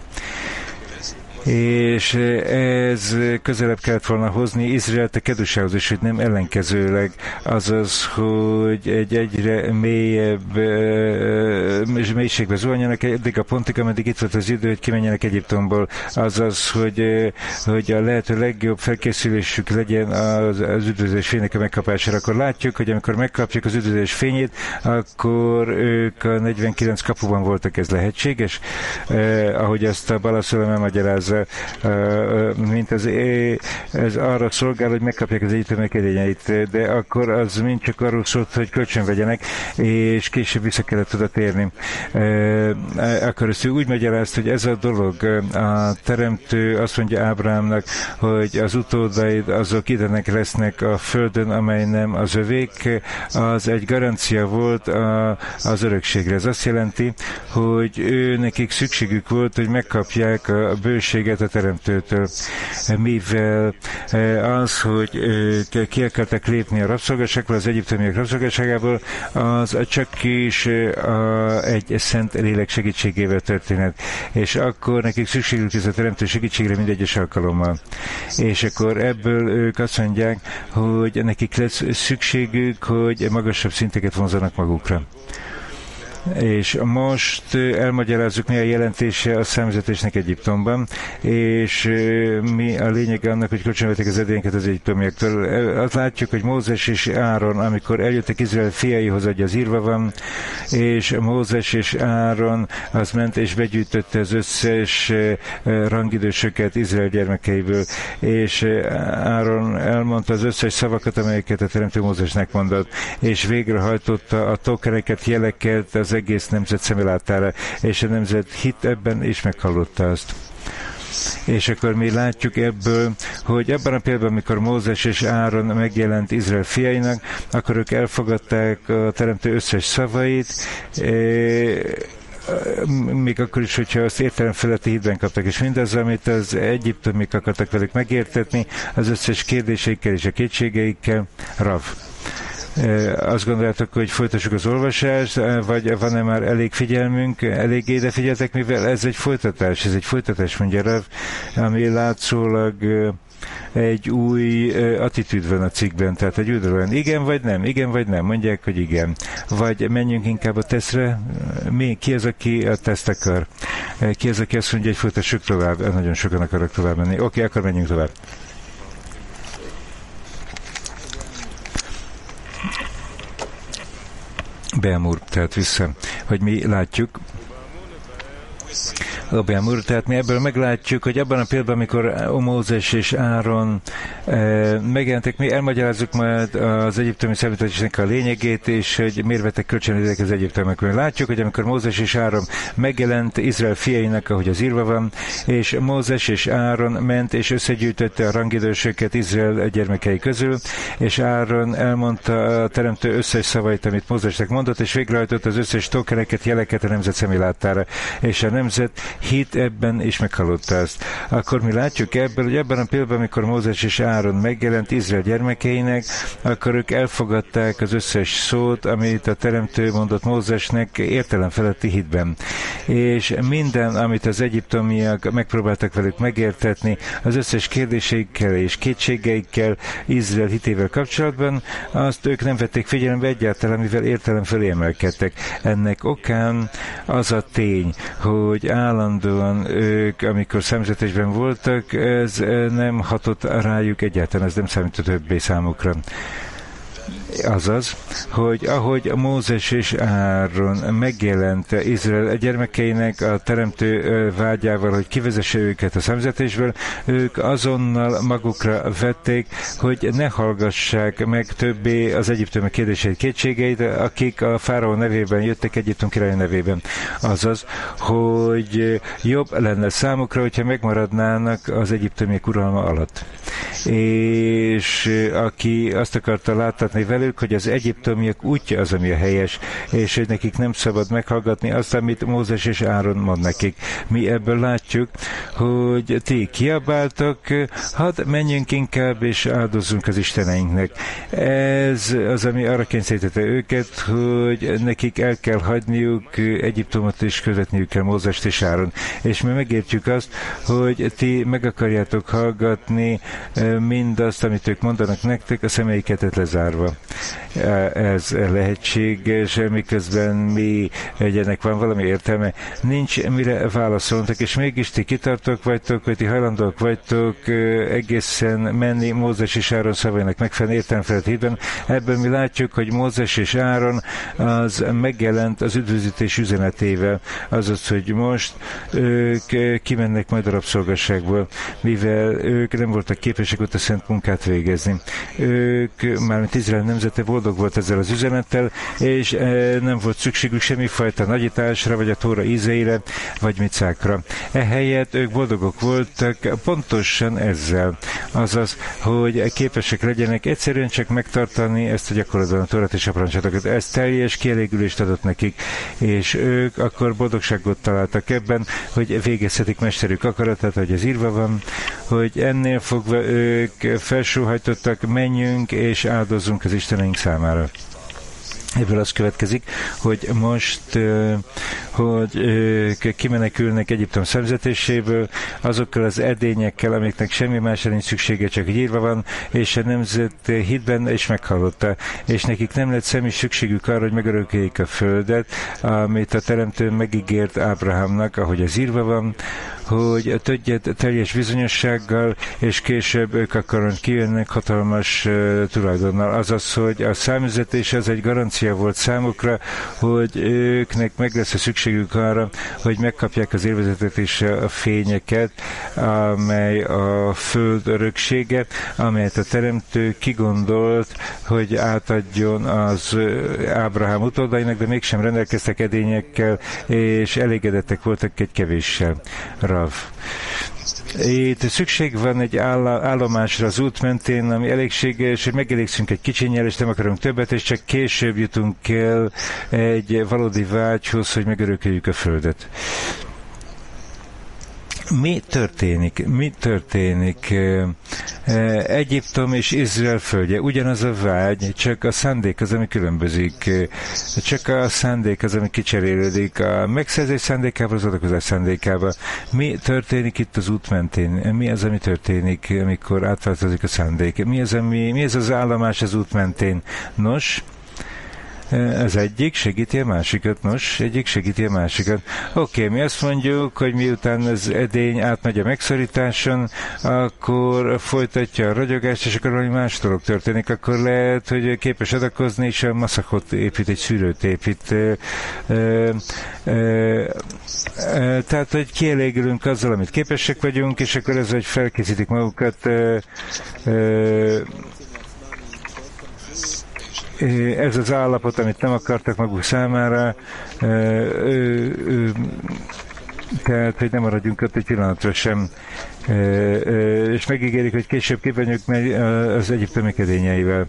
És ez közelebb kellett volna hozni Izraelt a kedussához, és hogy nem ellenkezőleg, azaz, hogy egy egyre mélyebb mélységbe zuhanjanak eddig a pontig, ameddig itt volt az idő, hogy kimenjenek Egyiptomból, azaz, hogy, hogy a lehető legjobb felkészülésük legyen az, az üdvözlés fénynek a megkapására. Akkor látjuk, hogy amikor megkapjuk az üdvözlés fényét, akkor ők a negyvenkilenc kapuban voltak, ez lehetséges, eh, ahogy ezt a Balaszolom elmagyarázza, mint az, ez arra szolgál, hogy megkapják az egyiptomiak edényeit, de akkor az mind csak arról szólt, hogy kölcsön vegyenek, és később vissza kellett oda térni. Akkor ezt ő úgy magyarázta, hogy ez a dolog, a teremtő azt mondja Ábrahámnak, hogy az utódaid azok idenek lesznek a földön, amely nem az övék, az egy garancia volt a, az örökségre. Ez azt jelenti, hogy ő nekik szükségük volt, hogy megkapják a bőség segítséget a Teremtőtől, mivel az, hogy ki akartak lépni a rabszolgaságból, az egyiptomiak rabszolgaságából, az csak is egy szent lélek segítségével történet. És akkor nekik szükségük ez a Teremtő segítségre mindegyes alkalommal. És akkor ebből ők azt mondják, hogy nekik lesz szükségük, hogy magasabb szinteket vonzanak magukra. És most elmagyarázzuk, mi a jelentése a számüzetésnek Egyiptomban, és mi a lényege annak, hogy kölcsönvették az edényeket az egyiptomiaktól. Azt látjuk, hogy Mózes és Áron, amikor eljöttek Izrael fiaihoz, hogy az írva van, és Mózes és Áron az ment és begyűjtötte az összes rangidősöket Izrael gyermekeiből, és Áron elmondta az összes szavakat, amelyeket a Teremtő Mózesnek mondott, és végrehajtotta a tokeneket, jeleket az egész nemzet szemelátára, és a nemzet hit ebben, és meghallotta azt. És akkor mi látjuk ebből, hogy ebben a pillanatban, amikor Mózes és Áron megjelent Izrael fiainak, akkor ők elfogadták a Teremtő összes szavait, még akkor is, hogyha azt értelem feletti hitben kaptak, és mindaz, amit az egyiptomik akartak velük megértetni, az összes kérdéseikkel és a kétségeikkel, Rav. Azt gondoljátok, hogy folytassuk az olvasást, vagy van-e már elég figyelmünk, eléggé ide figyeltek, mivel ez egy folytatás, ez egy folytatás, mondja Rav, ami látszólag egy új attitűd van a cikkben, tehát egy újdonság. Igen vagy nem, igen vagy nem, mondják, hogy igen. Vagy menjünk inkább a tesztre. Mi? Ki az, aki a teszt akar? Ki az, aki azt mondja, hogy folytassuk tovább? Nagyon sokan akarok tovább menni. Oké, okay, akkor menjünk tovább. Beamur, tehát vissza, hogy mi látjuk. Beamur, tehát mi ebből meglátjuk, hogy abban a pillanatban, amikor Mózes és Áron e, megjelentek, mi elmagyarázzuk majd az egyiptomi számításnak a lényegét, és hogy miért vettek kölcsönidők az egyiptomiak. Látjuk, hogy amikor Mózes és Áron megjelent Izrael fiainak, ahogy az írva van, és Mózes és Áron ment és összegyűjtötte a rangidősöket Izrael gyermekei közül, és Áron elmondta a Teremtő összes szavait, amit Mózesnek mondott, és végrehajtott az összes tokeneket, jeleket a nemzet személylátára, és a nemzet hit ebben, és meghallotta azt. Akkor mi látjuk ebből, hogy ebben a pillanatban, amikor Mózes és Áron megjelent Izrael gyermekeinek, akkor ők elfogadták az összes szót, amit a Teremtő mondott Mózesnek értelem feletti hitben. És minden, amit az egyiptomiak megpróbáltak velük megértetni, az összes kérdéseikkel és kétségeikkel Izrael hitével kapcsolatban, azt ők nem vették figyelembe egyáltalán, mivel értelem felé emelkedtek. Ennek okán az a tény, hogy állandóan ők, amikor számüzetésben voltak, ez nem hatott rájuk egyáltalán, ez nem számított többé számukra. Azaz, hogy ahogy Mózes és Áron megjelent Izrael gyermekeinek a Teremtő vágyával, hogy kivezesse őket a számüzetésből, ők azonnal magukra vették, hogy ne hallgassák meg többé az egyiptomi kérdéseit, kétségeit, akik a fáraó nevében jöttek, Egyiptom király nevében. Azaz, hogy jobb lenne számukra, hogyha megmaradnának az egyiptomi uralma alatt. És aki azt akarta láttatni velük, hogy az egyiptomiak útja az, ami a helyes, és hogy nekik nem szabad meghallgatni azt, amit Mózes és Áron mond nekik. Mi ebből látjuk, hogy ti kiabáltak, hadd menjünk inkább, és áldozzunk az isteneinknek. Ez az, ami arra kényszerítette őket, hogy nekik el kell hagyniuk Egyiptomot, és követniük kell Mózest és Áron. És mi megértjük azt, hogy ti meg akarjátok hallgatni mindazt, amit ők mondanak nektek, a szemeiket lezárva. Ez lehetséges, miközben mi egyenek van valami értelme, nincs mire válaszolnak, és mégis ti kitartók vagytok, vagy ti hajlandók vagytok egészen menni Mózes és Áron szavainak megfelelően értelemfelett hitben. Ebben mi látjuk, hogy Mózes és Áron az megjelent az üdvözítés üzenetével, azaz, hogy most ők kimennek majd a rabszolgasságból, mivel ők nem voltak képesek ott a szent munkát végezni. Ők, mármint Izrael nemzete boldog volt ezzel az üzenettel, és nem volt szükségük semmifajta nagyításra, vagy a Tóra ízeire, vagy micákra. Ehelyett ők boldogok voltak pontosan ezzel, azaz, hogy képesek legyenek egyszerűen csak megtartani ezt a gyakorlatban a Tórát és a parancsolatokat. Ez teljes kielégülést adott nekik, és ők akkor boldogságot találtak ebben, hogy végezhetik mesterük akaratát, hogy ez írva van, hogy ennél fogva ők felsóhajtottak, menjünk és áldozzunk az Isteneink számára. Ebből az következik, hogy most, hogy ők kimenekülnek Egyiptom szemzetéséből, azokkal az edényekkel, amiknek semmi másra nincs szüksége, csak írva van, és a nemzet hitben is meghallotta, és nekik nem lett semmi szükségük arra, hogy megörököljék a földet, amit a Teremtő megígért Ábrahámnak, ahogy az írva van, hogy tudjad teljes bizonyossággal, és később ők akkor kijönnek hatalmas uh, tulajdonnal. Azaz, hogy a számüzetés az egy garancia volt számukra, hogy őknek meg lesz a szükségük arra, hogy megkapják az élvezetet és a fényeket, amely a föld öröksége, amelyet a Teremtő kigondolt, hogy átadjon az Ábrahám utódainak, de mégsem rendelkeztek edényekkel, és elégedettek voltak egy kevéssel. Rav. Itt szükség van egy állomásra az út mentén, ami elégséges, hogy megelégszünk egy kicsinyel, és nem akarunk többet, és csak később jutunk el egy valódi vágyhoz, hogy megörököljük a földet. Mi történik? Mi történik? Egyiptom és Izrael földje, ugyanaz a vágy, csak a szándék az, ami különbözik. Csak a szándék az, ami kicserélődik. A megszerzés szándékával, az adakozás szándékával. Mi történik itt az út mentén? Mi az, ami történik, amikor átváltozik a szándék? Mi az, ami, mi az az állomás az út mentén? Nos, ez egyik segíti a másikat, nos, egyik segíti a másikat. Oké, okay, mi azt mondjuk, hogy miután az edény átmegy a megszorításon, akkor folytatja a ragyogást, és akkor valami más dolog történik, akkor lehet, hogy képes adakozni, és a maszakot épít, egy szűrőt épít. Ö, ö, ö, tehát, hogy kielégülünk azzal, amit képesek vagyunk, és akkor ez, hogy felkészítik magukat, ö, ö, ez az állapot, amit nem akartak maguk számára, tehát, hogy nem maradjunk ott egy pillanatra sem, és megígérik, hogy később kibányjuk az egyiptomi edényeivel.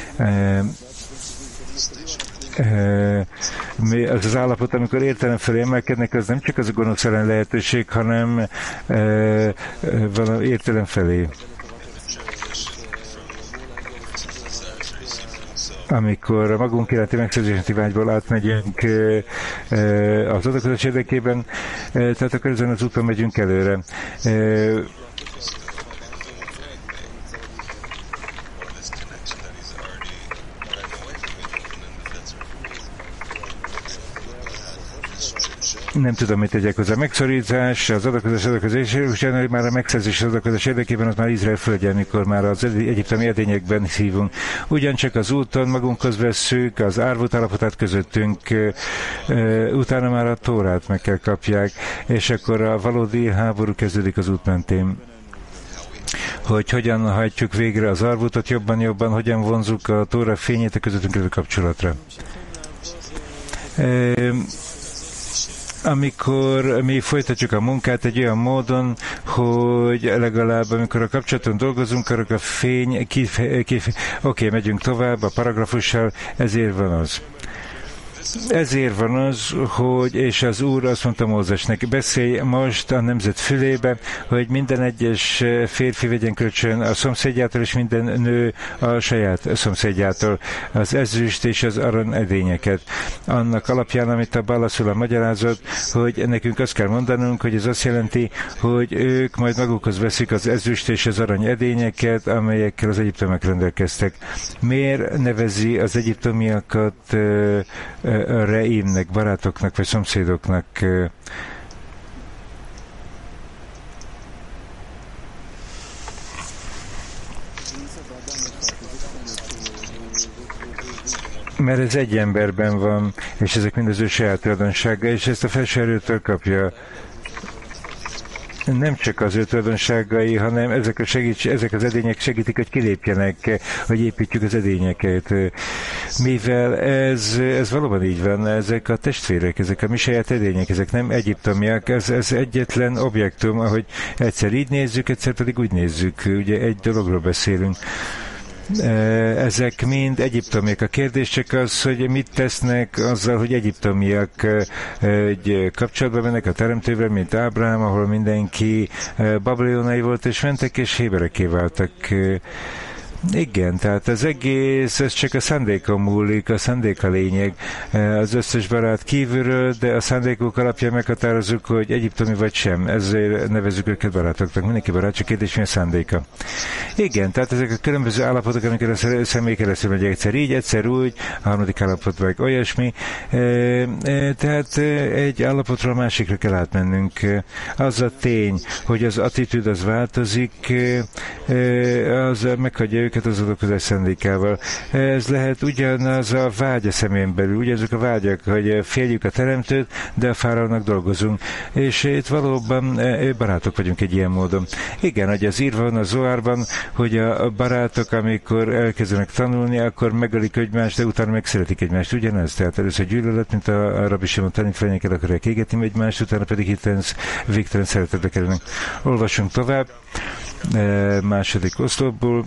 Az az állapot, amikor értelem felé emelkednek, az nem csak az a gonosz ellen lehetőség, hanem valami értelem felé. Amikor a magunk iránti megszerzési vágyból átmegyünk az adakozás érdekében, tehát akkor ezen az úton megyünk előre. Nem tudom, mit tegyek hozzá. Megszorítás, az adakozás, adakozás, és már a megszerzés az adakozás érdekében, az már Izrael földje, amikor már az egyiptomi edényekben szívunk. Ugyancsak az úton magunkhoz vesszük, az árvút állapotát közöttünk, utána már a Tórát meg kell kapják, és akkor a valódi háború kezdődik az út mentén. Hogy hogyan hajtjuk végre az árvutot jobban-jobban, hogyan vonzuk a Tóra fényét a közöttünk a kapcsolatra. Amikor mi folytatjuk a munkát egy olyan módon, hogy legalább amikor a kapcsolaton dolgozunk, akkor a fény, kif, kif, oké, okay, megyünk tovább a paragrafussal, ezért van az. Ezért van az, hogy, és az Úr azt mondta Mózesnek, beszélj most a nemzet fülébe, hogy minden egyes férfi vegyen kölcsön a szomszédjától, és minden nő a saját szomszédjától, az ezüst és az arany edényeket. Annak alapján, amit a Balaszula magyarázott, hogy nekünk azt kell mondanunk, hogy ez azt jelenti, hogy ők majd magukhoz veszik az ezüst és az arany edényeket, amelyekkel az egyiptomiak rendelkeztek. Miért nevezi az egyiptomiakat reimnek, barátoknak vagy szomszédoknak? Mert ez egy emberben van, és ezek mind az ő saját tulajdonsága, és ezt a felső erőtől kapja. nem csak az ő tulajdonságai, hanem ezek, a segíts, ezek az edények segítik, hogy kilépjenek, hogy építjük az edényeket. Mivel ez, ez valóban így van, ezek a testvérek, ezek a mi saját edények, ezek nem egyiptomiak, ez, ez egyetlen objektum, ahogy egyszer így nézzük, egyszer pedig úgy nézzük. Ugye egy dologról beszélünk. Ezek mind egyiptomiak. A kérdés csak az, hogy mit tesznek azzal, hogy egyiptomiak egy kapcsolatban mennek a teremtővel, mint Ábrahám, ahol mindenki babilonai volt, és mentek, és hébereké váltak. Igen, tehát az egész, ez csak a szándékon múlik, a szándék a lényeg. Az összes barát kívülről, de a szándékok alapján meghatározzuk, hogy egyiptomi vagy sem. Ezért nevezzük őket barátoknak. Mindenki barát, csak kérdés, mi a szándéka. Igen, tehát ezek a különböző állapotok, amikor a személy keresztül megy egyszer így, egyszer úgy, a harmadik állapot vagy olyasmi. Tehát egy állapotról a másikra kell átmennünk. Az a tény, hogy az attitűd az változik, az meghagyja őket az adokozás szándékával. Ez lehet ugyanaz a vágy a szemén belül, ugyanazok a vágyak, hogy féljük a teremtőt, de a fáraónak dolgozunk. És itt valóban barátok vagyunk egy ilyen módon. Igen, hogy az írva van a Zoárban, hogy a barátok, amikor elkezdenek tanulni, akkor megölik egymást, de utána megszeretik egymást. Ugyanez, tehát először gyűlölet, mint a Rabbi Simon tanítványok, akarják égetni egymást, utána pedig hirtelen végtelen szeretetbe kerülnek. Olvasunk tovább. Második oszlopból.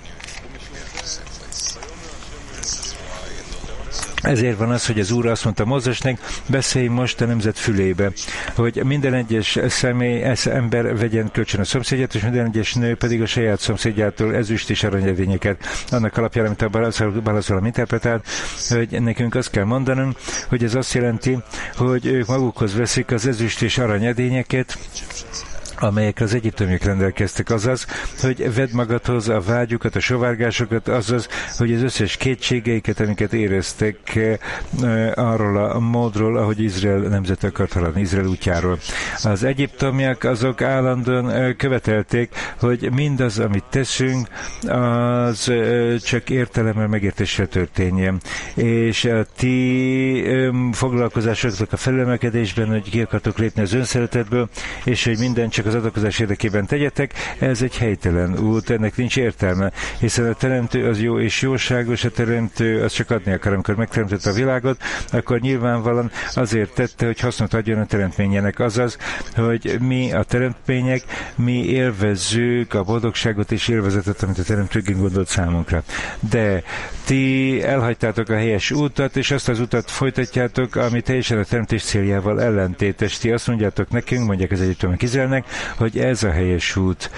Ezért van az, hogy az Úr azt mondta Mózesnek, beszélj most a nemzet fülébe, hogy minden egyes személy, ez ember vegyen kölcsön a szomszédját, és minden egyes nő pedig a saját szomszédjától ezüst és aranyedényeket. Annak alapján, amit a Balazsalam interpretált, hogy nekünk azt kell mondanunk, hogy ez azt jelenti, hogy ők magukhoz veszik az ezüst és aranyedényeket, amelyek az egyiptomiak rendelkeztek, azaz, hogy vedd magadhoz a vágyukat, a sovárgásokat, azaz, hogy az összes kétségeiket, amiket éreztek arról a módról, ahogy Izrael nemzet akart haladni, Izrael útjáról. Az egyiptomiak azok állandóan követelték, hogy mindaz, amit teszünk, az csak értelemmel, megértéssel történjen. És a ti foglalkozásoknak a felülemelkedésben, hogy ki akartok lépni az önszeretetből, és hogy minden csak az adakozás érdekében tegyetek, ez egy helytelen út, ennek nincs értelme, hiszen a teremtő az jó és jóságos, a teremtő az csak adni akar, amikor megteremtette a világot, akkor nyilvánvalóan azért tette, hogy hasznot adjon a teremtményének, azaz, hogy mi a teremtmények, mi élvezzük a boldogságot és élvezetet, amit a teremtő gondolt számunkra. De ti elhagytátok a helyes útat, és azt az utat folytatjátok, ami teljesen a teremtés céljával ellentétes. Ti azt mondjátok nekünk, mondják az egyiptomiak Izraelnek, hogy ez a helyes út,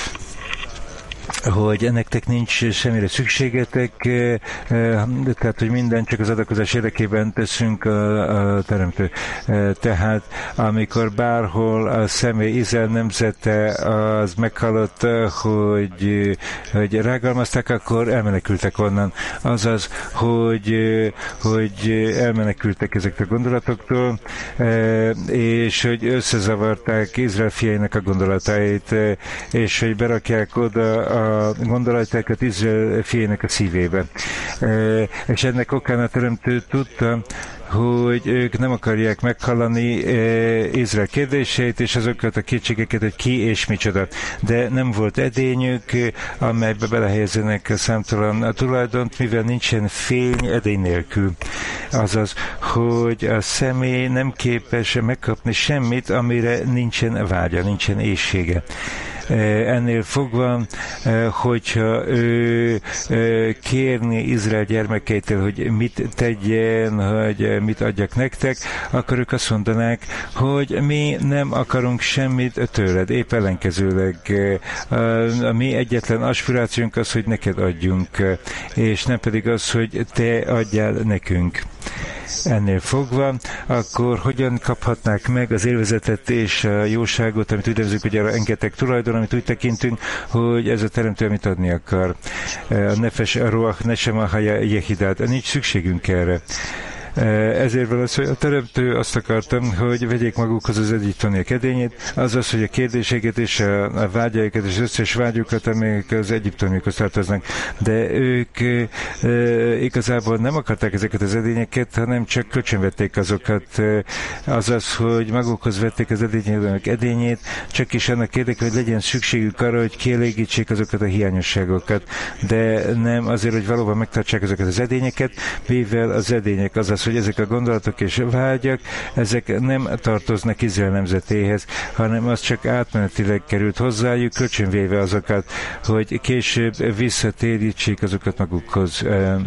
hogy nektek nincs semmire szükségetek, tehát, hogy minden csak az adakozás érdekében teszünk a, a teremtő. Tehát, amikor bárhol a személy Izrael nemzete az meghallott, hogy, hogy rágalmazták, akkor elmenekültek onnan. Azaz, hogy, hogy elmenekültek ezektől a gondolatoktól, és hogy összezavarták Izrael fiainak a gondolatait, és hogy berakják oda a a gondolatokat Izrael fiének a szívébe. E, és ennek okán a teremtő tudta, hogy ők nem akarják meghallani e, Izrael kérdéseit, és azokat a kétségeket, hogy ki és micsoda. De nem volt edényük, amelybe belehelyezzenek a számtalan a tulajdont, mivel nincsen fény edény nélkül. Azaz, hogy a személy nem képes megkapni semmit, amire nincsen vágya, nincsen éhsége. Ennél fogva, hogyha ő kérni Izrael gyermekeitől, hogy mit tegyen, hogy mit adjak nektek, akkor ők azt mondanák, hogy mi nem akarunk semmit tőled, épp ellenkezőleg. A mi egyetlen aspirációnk az, hogy neked adjunk, és nem pedig az, hogy te adjál nekünk. Ennél fogva, akkor hogyan kaphatnák meg az élvezetet és a jóságot, amit úgy nevezünk, hogy rengeteg tulajdon, amit úgy tekintünk, hogy ez a teremtő, amit adni akar. A nefes, a roach, nesema, haja, jehidát. Nincs szükségünk erre. Ezért van az, hogy a teremtő azt akartam, hogy vegyék magukhoz az egyiptomiak edényét, azaz, hogy a kérdéseket és a vágyaikat és az összes vágyukat, amelyek az egyiptomiakhoz tartoznak. De ők e, igazából nem akarták ezeket az edényeket, hanem csak kölcsönvették azokat. Azaz, hogy magukhoz vették az edények edényét, csak is annak érdekében, hogy legyen szükségük arra, hogy kielégítsék azokat a hiányosságokat. De nem azért, hogy valóban megtartsák azokat az edényeket, mivel az edények, azaz, hogy ezek a gondolatok és vágyak, ezek nem tartoznak Izrael nemzetéhez, hanem az csak átmenetileg került hozzájuk, kölcsönvéve azokat, hogy később visszatérítsék azokat magukhoz.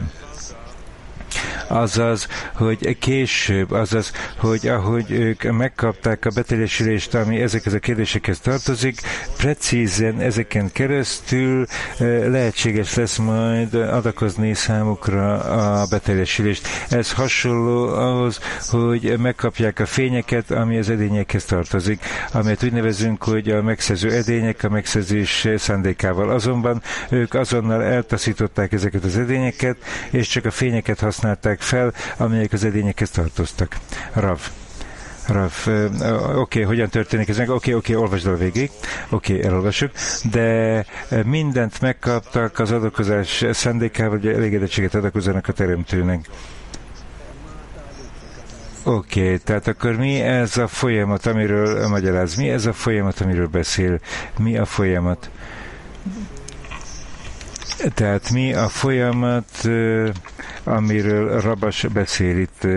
Azaz, hogy később, azaz, hogy ahogy ők megkapták a beteljesülést, ami ezekhez a kérdésekhez tartozik, precízen ezeken keresztül lehetséges lesz majd adakozni számukra a beteljesülést. Ez hasonló ahhoz, hogy megkapják a fényeket, ami az edényekhez tartozik, amelyet úgy nevezünk, hogy a megszerző edények a megszerzés szándékával. Azonban ők azonnal eltaszították ezeket az edényeket, és csak a fényeket használták fel, amelyek az edényekhez tartoztak. Rav. Rav, oké, okay, hogyan történik ez meg? Oké, okay, oké, okay, olvasd el végig. Oké, okay, elolvasjuk. De mindent megkaptak az adakozás szándékával, hogy elégedettséget adakozzanak a teremtőnek. Oké, okay, tehát akkor mi ez a folyamat, amiről magyaráz? Mi ez a folyamat, amiről beszél? Mi a folyamat? Tehát mi a folyamat, amiről Rabas beszél itt?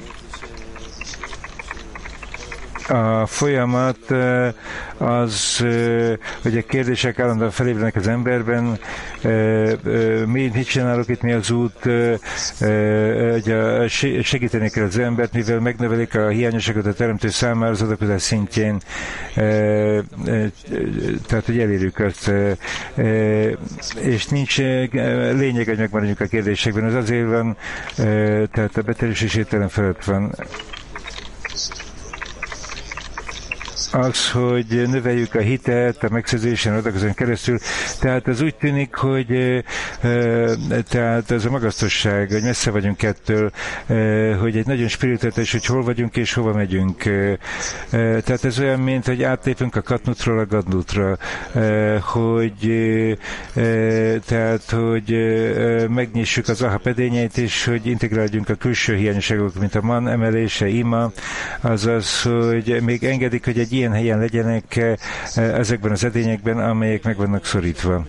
A folyamat az, hogy a kérdések állandóan felébrednek az emberben, mi mit csinálok itt, mi az út, hogy segíteni kell az embert, mivel megnövelik a hiányosságot a teremtő számára az adakozás szintjén, tehát hogy elérjük azt, és nincs lényeg, hogy megmaradjunk a kérdésekben, az azért van, tehát a beteljesülés értelem felett van. Az, hogy növeljük a hitet a megszerzésen, adakozón keresztül. Tehát ez úgy tűnik, hogy e, e, tehát ez a magasztosság, hogy messze vagyunk ettől, e, hogy egy nagyon spirituális, hogy hol vagyunk és hova megyünk. E, tehát ez olyan, mint hogy átlépünk a katnutról a gadnutra, e, hogy e, tehát, hogy e, megnyissuk az aha pedényeit, és hogy integráljunk a külső hiányosságok, mint a man emelése, ima, azaz, hogy még engedik, hogy egy ilyen helyen legyenek ezekben az edényekben, amelyek meg vannak szorítva.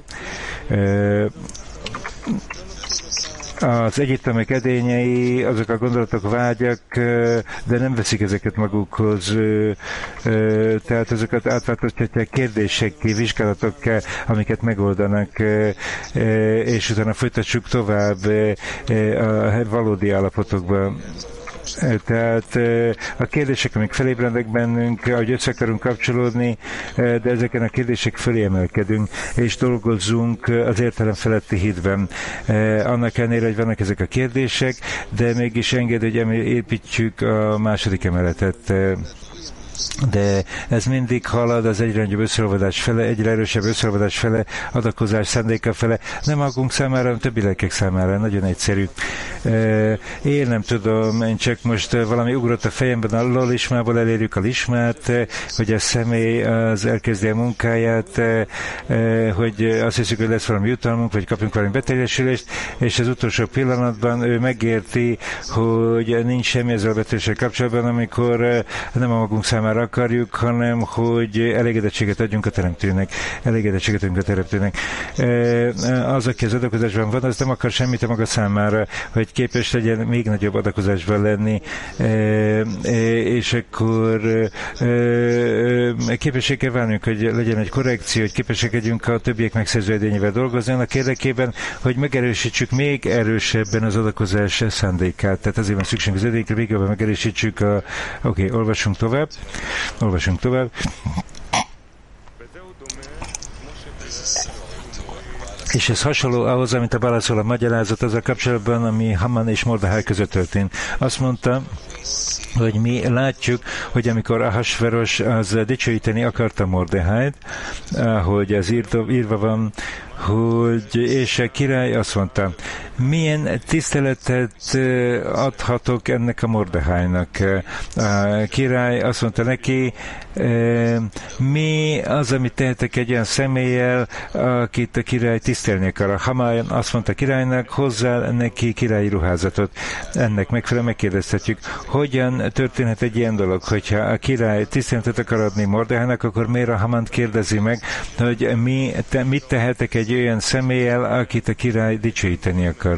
Az egyiptomiak edényei, azok a gondolatok, vágyak, de nem veszik ezeket magukhoz, tehát azokat átváltoztatják kérdésekké, vizsgálatokká, amiket megoldanak, és utána folytassuk tovább a valódi állapotokba. Tehát a kérdések, amik felébrednek bennünk, ahogy össze akarunk kapcsolódni, de ezeken a kérdések fölé emelkedünk, és dolgozzunk az értelem feletti hitben. Annak ellenére, hogy vannak ezek a kérdések, de mégis enged, hogy építjük a második emeletet. De ez mindig halad az egyre nagyobb összeolvadás fele, egyre erősebb összeolvadás fele, adakozás szándéka fele, nem magunk számára, hanem többi lelkek számára, nagyon egyszerű. Én nem tudom, én csak most valami ugrott a fejemben, a lolismából elérjük a lismát, hogy a személy az elkezdi a munkáját, hogy azt hiszük, hogy lesz valami jutalmunk, vagy kapjunk valami beteljesülést, és az utolsó pillanatban ő megérti, hogy nincs semmi ezzel a beteljesüléssel kapcsolatban, amikor nem a magunk számára akarjuk, hanem hogy elégedettséget adjunk a teremtőnek. Elégedettséget adjunk a teremtőnek. Az, aki az adakozásban van, az nem akar semmit a maga számára, hogy képes legyen még nagyobb adakozásban lenni, és akkor képesek kell válnunk, hogy legyen egy korrekció, hogy képesek legyünk a többiek megszerző edényével dolgozni, annak érdekében, hogy megerősítsük még erősebben az adakozás szándékát. Tehát azért van szükségünk az edényekre, még jobban megerősítsük a... Oké, okay, olvassunk tovább. Olvasunk tovább. És ez hasonló ahhoz, amit a Balaszol a magyarázat azzal kapcsolatban, ami Haman és Mordechai között történt. Azt mondta, hogy mi látjuk, hogy amikor Ahasveros az dicsőíteni akarta Mordechait, ahogy ez írva, írva van, hogy, és a király azt mondta, milyen tiszteletet adhatok ennek a Mordehájnak. A király azt mondta neki, mi az, amit tehetek egy olyan személlyel, akit a király tisztelni akar. A Haman azt mondta a királynak, hozzá neki királyi ruházatot. Ennek megfelelően megkérdeztetjük, hogyan történhet egy ilyen dolog, hogyha a király tiszteletet akar adni Mordehájnak, akkor miért a Hamant kérdezi meg, hogy mi, te, mit tehetek egy olyan személlyel, akit a király dicsőíteni akar.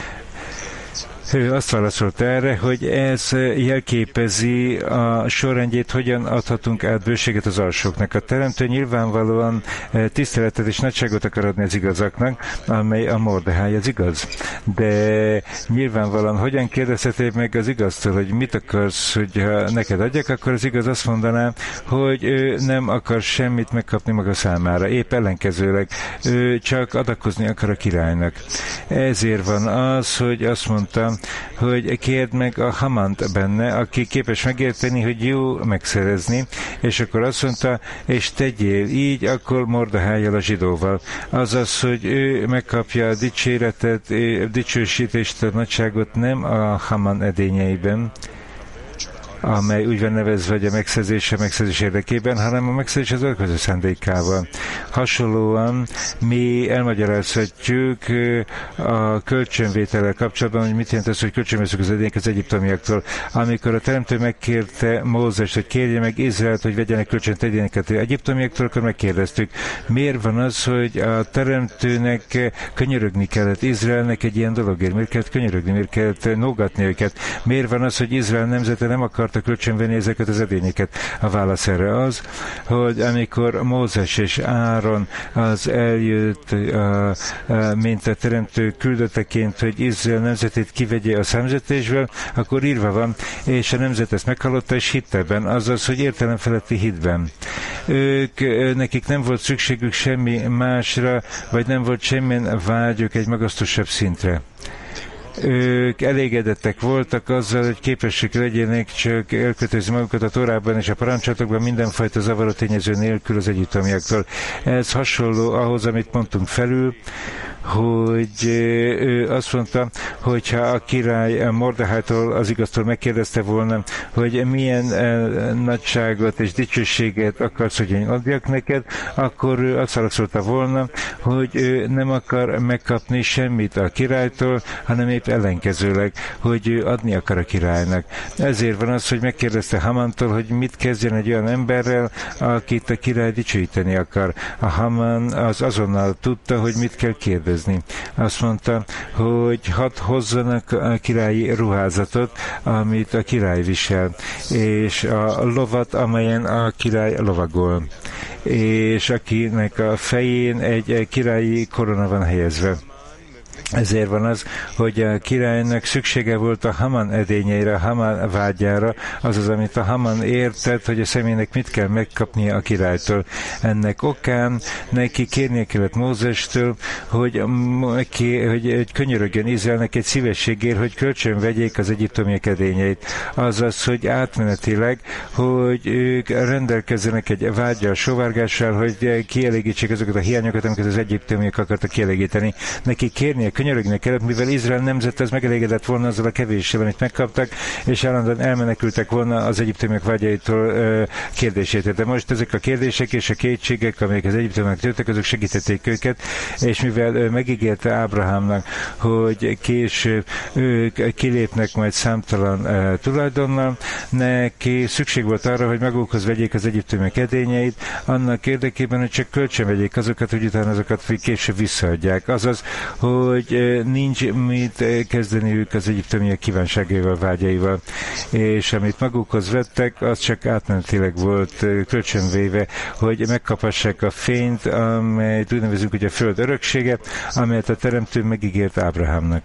Ő azt válaszolta erre, hogy ez jelképezi a sorrendjét, hogyan adhatunk át bőséget az alsóknak. A teremtő nyilvánvalóan tiszteletet és nagyságot akar adni az igazaknak, amely a Mordeháj, az igaz. De nyilvánvalóan hogyan kérdezhetél meg az igaztól, hogy mit akarsz, hogyha neked adjak, akkor az igaz azt mondaná, hogy ő nem akar semmit megkapni maga számára. Épp ellenkezőleg ő csak adakozni akar a királynak. Ezért van az, hogy azt mondta, hogy kérd meg a Hamant benne, aki képes megérteni, hogy jó megszerezni, és akkor azt mondta, és tegyél így, akkor Mordehájjal, a zsidóval. Azaz, hogy ő megkapja a dicséretet, a dicsősítést, a nagyságot nem a Haman edényeiben, amely úgy van nevezve, hogy a megszerzése megszerzés érdekében, hanem a megszerzés az örököző szándékával. Hasonlóan mi elmagyarázhatjuk a kölcsönvétellel kapcsolatban, hogy mit jelent az, hogy kölcsönveszünk az edények az egyiptomiaktól. Amikor a teremtő megkérte Mózest, hogy kérje meg Izraelt, hogy vegyenek kölcsönt edényeket egyiptomiaktól, akkor megkérdeztük, miért van az, hogy a teremtőnek könyörögni kellett Izraelnek egy ilyen dologért? Miért kellett könyörögni? Miért kellett nógatni őket? Miért van az, hogy Izrael nemzete nem akar a kölcsönvenni ezeket az edényeket? A válasz erre az, hogy amikor Mózes és Áron az eljött, a, a, mint a teremtő küldötteként, hogy Izrael nemzetét kivegye a számüzetésből, akkor írva van, és a nemzet ezt meghallotta, és hitt ebben, azaz, hogy értelem feletti hitben. Ők, nekik nem volt szükségük semmi másra, vagy nem volt semmilyen vágyuk egy magasztosabb szintre. Ők elégedettek voltak azzal, hogy képesek legyenek csak elkötelezni magukat a Tórában és a parancsolatokban mindenfajta zavaró tényező nélkül az egyiptomiaktól. Ez hasonló ahhoz, amit mondtunk felül, hogy ő azt mondta, hogyha a király Mordehájtól, az igaztól megkérdezte volna, hogy milyen nagyságot és dicsőséget akarsz, hogy én adjak neked, akkor ő azt válaszolta volna, hogy ő nem akar megkapni semmit a királytól, hanem épp ellenkezőleg, hogy ő adni akar a királynak. Ezért van az, hogy megkérdezte Hamantól, hogy mit kezdjen egy olyan emberrel, akit a király dicsőíteni akar. A Haman az azonnal tudta, hogy mit kell kérdezni. Azt mondta, hogy hadd hozzanak a királyi ruházatot, amit a király visel, és a lovat, amelyen a király lovagol, és akinek a fején egy királyi korona van helyezve. Ezért van az, hogy a királynak szüksége volt a Haman edényeire, a Haman vágyára, azaz, amit a Haman értett, hogy a személynek mit kell megkapnia a királytól. Ennek okán neki kérnie kellett Mózestől, hogy, hogy, hogy könyörögjön Izraelnek egy szívességért, hogy kölcsön vegyék az egyiptomiak edényeit. Azaz, hogy átmenetileg, hogy ők rendelkezzenek egy vágyal, sóvárgással, hogy kielégítsék azokat a hiányokat, amiket az egyiptomiak akartak kielégíteni. Neki kérnie, könyörögni kellett, mivel Izrael nemzet ez megelégedett volna azzal a kevéssel, amit megkaptak, és állandóan elmenekültek volna az egyiptomiak vágyaitól kérdését. De most ezek a kérdések és a kétségek, amelyek az egyiptomiak jöttek, azok segítették őket, és mivel ő megígérte Ábrahámnak, hogy később ők kilépnek majd számtalan uh, tulajdonnal, neki szükség volt arra, hogy magukhoz vegyék az egyiptomiak edényeit, annak érdekében, hogy csak kölcsön vegyék azokat, hogy utána azokat később visszaadják. Azaz, hogy nincs mit kezdeniük az egyiptomiak kívánságaival, vágyaival, és amit magukhoz vettek, az csak átmenetileg volt kölcsönvéve, hogy megkaphassák a fényt, amelyet úgy nevezünk, hogy a föld öröksége, amelyet a teremtő megígért Ábrahámnak.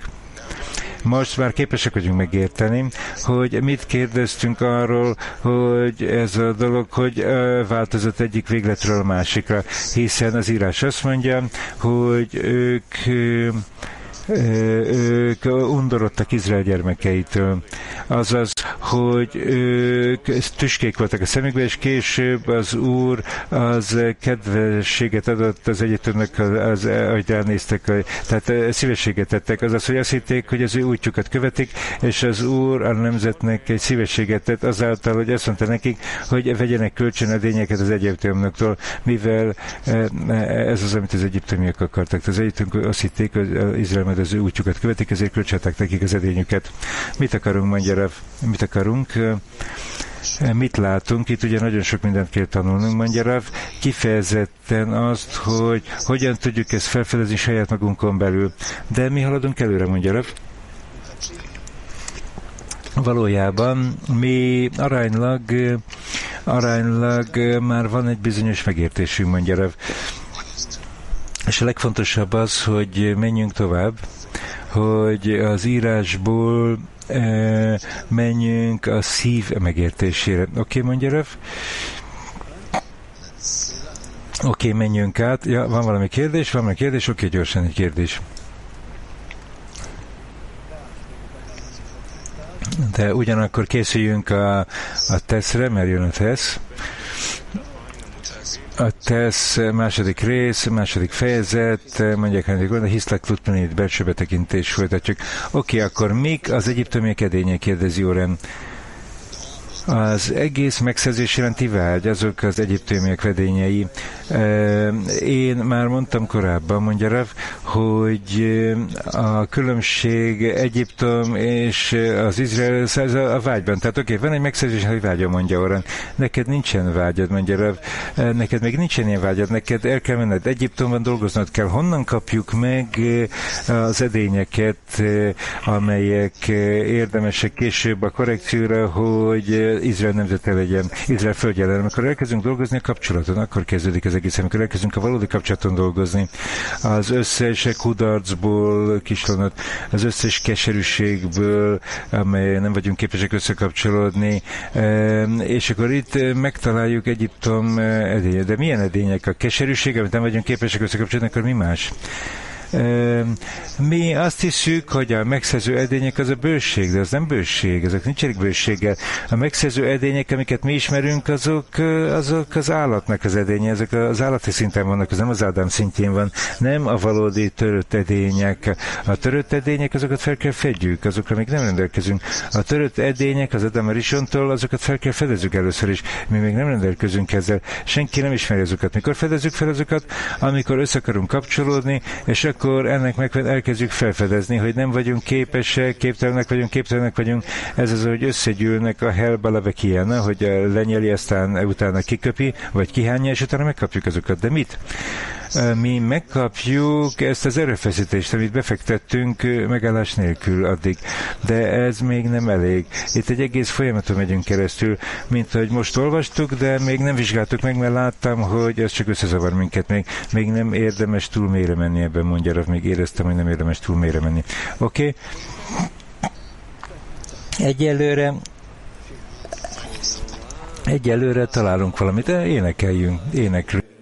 Most már képesek vagyunk megérteni, hogy mit kérdeztünk arról, hogy ez a dolog, hogy változott egyik végletről a másikra, hiszen az írás azt mondja, hogy ők ők undorodtak Izrael gyermekeitől. Azaz, hogy ők tüskék voltak a szemükbe, és később az Úr az kedvességet adott az egyetemnek, az, ahogy elnéztek, tehát szívességet tettek. Azaz, hogy azt hitték, hogy az ő útjukat követik, és az Úr a nemzetnek egy szívességet tett azáltal, hogy azt mondta nekik, hogy vegyenek kölcsönedényeket az egyiptomoktól, mivel ez az, amit az egyiptomiak akartak. Az egyiptomiak azt hitték, hogy Izrael majd az ő útjukat követik, ezért kölcsönadták nekik az edényüket. Mit akarunk, mondja Rav? Mit akarunk? Mit látunk? Itt ugye nagyon sok mindent kell tanulnunk, mondja Rav. Kifejezetten azt, hogy hogyan tudjuk ezt felfedezni saját magunkon belül. De mi haladunk előre, mondja Rav. Valójában mi aránylag, aránylag már van egy bizonyos megértésünk, mondja Rav. És a legfontosabb az, hogy menjünk tovább, hogy az írásból e, menjünk a szív megértésére. Oké, okay, mondja Rav? Oké, okay, menjünk át. Ja, van valami kérdés? Van valami kérdés? Oké, okay, gyorsan egy kérdés. De ugyanakkor készüljünk a, a teszre, mert jön a tesz. A tesz második rész, második fejezet, mondják, hogy a hiszlek Lutmanit belső betekintés folytatjuk. Oké, okay, akkor mik az egyiptomiak edények, kérdezi Oren. Az egész megszerzés jelenti vágy, azok az egyiptomiak vedényei. Én már mondtam korábban, mondja Rav, hogy a különbség Egyiptom és az Izrael a vágyban. Tehát oké, okay, van egy megszerzés, hogy vágyam, mondja Oren. Neked nincsen vágyad, mondja Rav. Neked még nincsen ilyen vágyad, neked el kell menned Egyiptomban, dolgoznod kell. Honnan kapjuk meg az edényeket, amelyek érdemesek később a korrekcióra, hogy Izrael nemzete legyen, Izrael földje legyen. Amikor elkezdünk dolgozni a kapcsolaton, akkor kezdődik az egész, amikor elkezdünk a valódi kapcsolaton dolgozni. Az összes kudarcból kislonott, az összes keserűségből, amely nem vagyunk képesek összekapcsolódni, és akkor itt megtaláljuk Egyiptom edénye. De milyen edények? A keserűség, amit nem vagyunk képesek összekapcsolódni, akkor mi más? Mi azt hiszük, hogy a megszerző edények az a bőség, de az nem bőség, ezek nincsenek bőséggel. A megszerző edények, amiket mi ismerünk, azok, azok az állatnak az edénye, ezek az állati szinten vannak, az nem az Ádám szintjén van, nem a valódi törött edények. A törött edények, azokat fel kell fedjük, azokra még nem rendelkezünk. A törött edények az Ádám Arisontól, azokat fel kell fedezzük először is. Mi még nem rendelkezünk ezzel. Senki nem ismeri azokat. Mikor fedezzük fel azokat? Amikor össze akarunk kapcsolódni, és akkor ennek meg elkezdjük felfedezni, hogy nem vagyunk képesek, képtelenek vagyunk, képtelenek vagyunk. Ez az, hogy összegyűlnek a helbalevek ilyen, hogy lenyeli, aztán utána kiköpi, vagy kihányja, és utána megkapjuk azokat. De mit? Mi megkapjuk ezt az erőfeszítést, amit befektettünk megállás nélkül addig. De ez még nem elég. Itt egy egész folyamaton megyünk keresztül, mint ahogy most olvastuk, de még nem vizsgáltuk meg, mert láttam, hogy ez csak összezavar minket. Még, még nem érdemes túl mélyre menni ebben, mondja Rav, még éreztem, hogy nem érdemes túl mélyre menni. Oké? Okay? Egyelőre Egyelőre találunk valamit, de énekeljünk, éneklünk.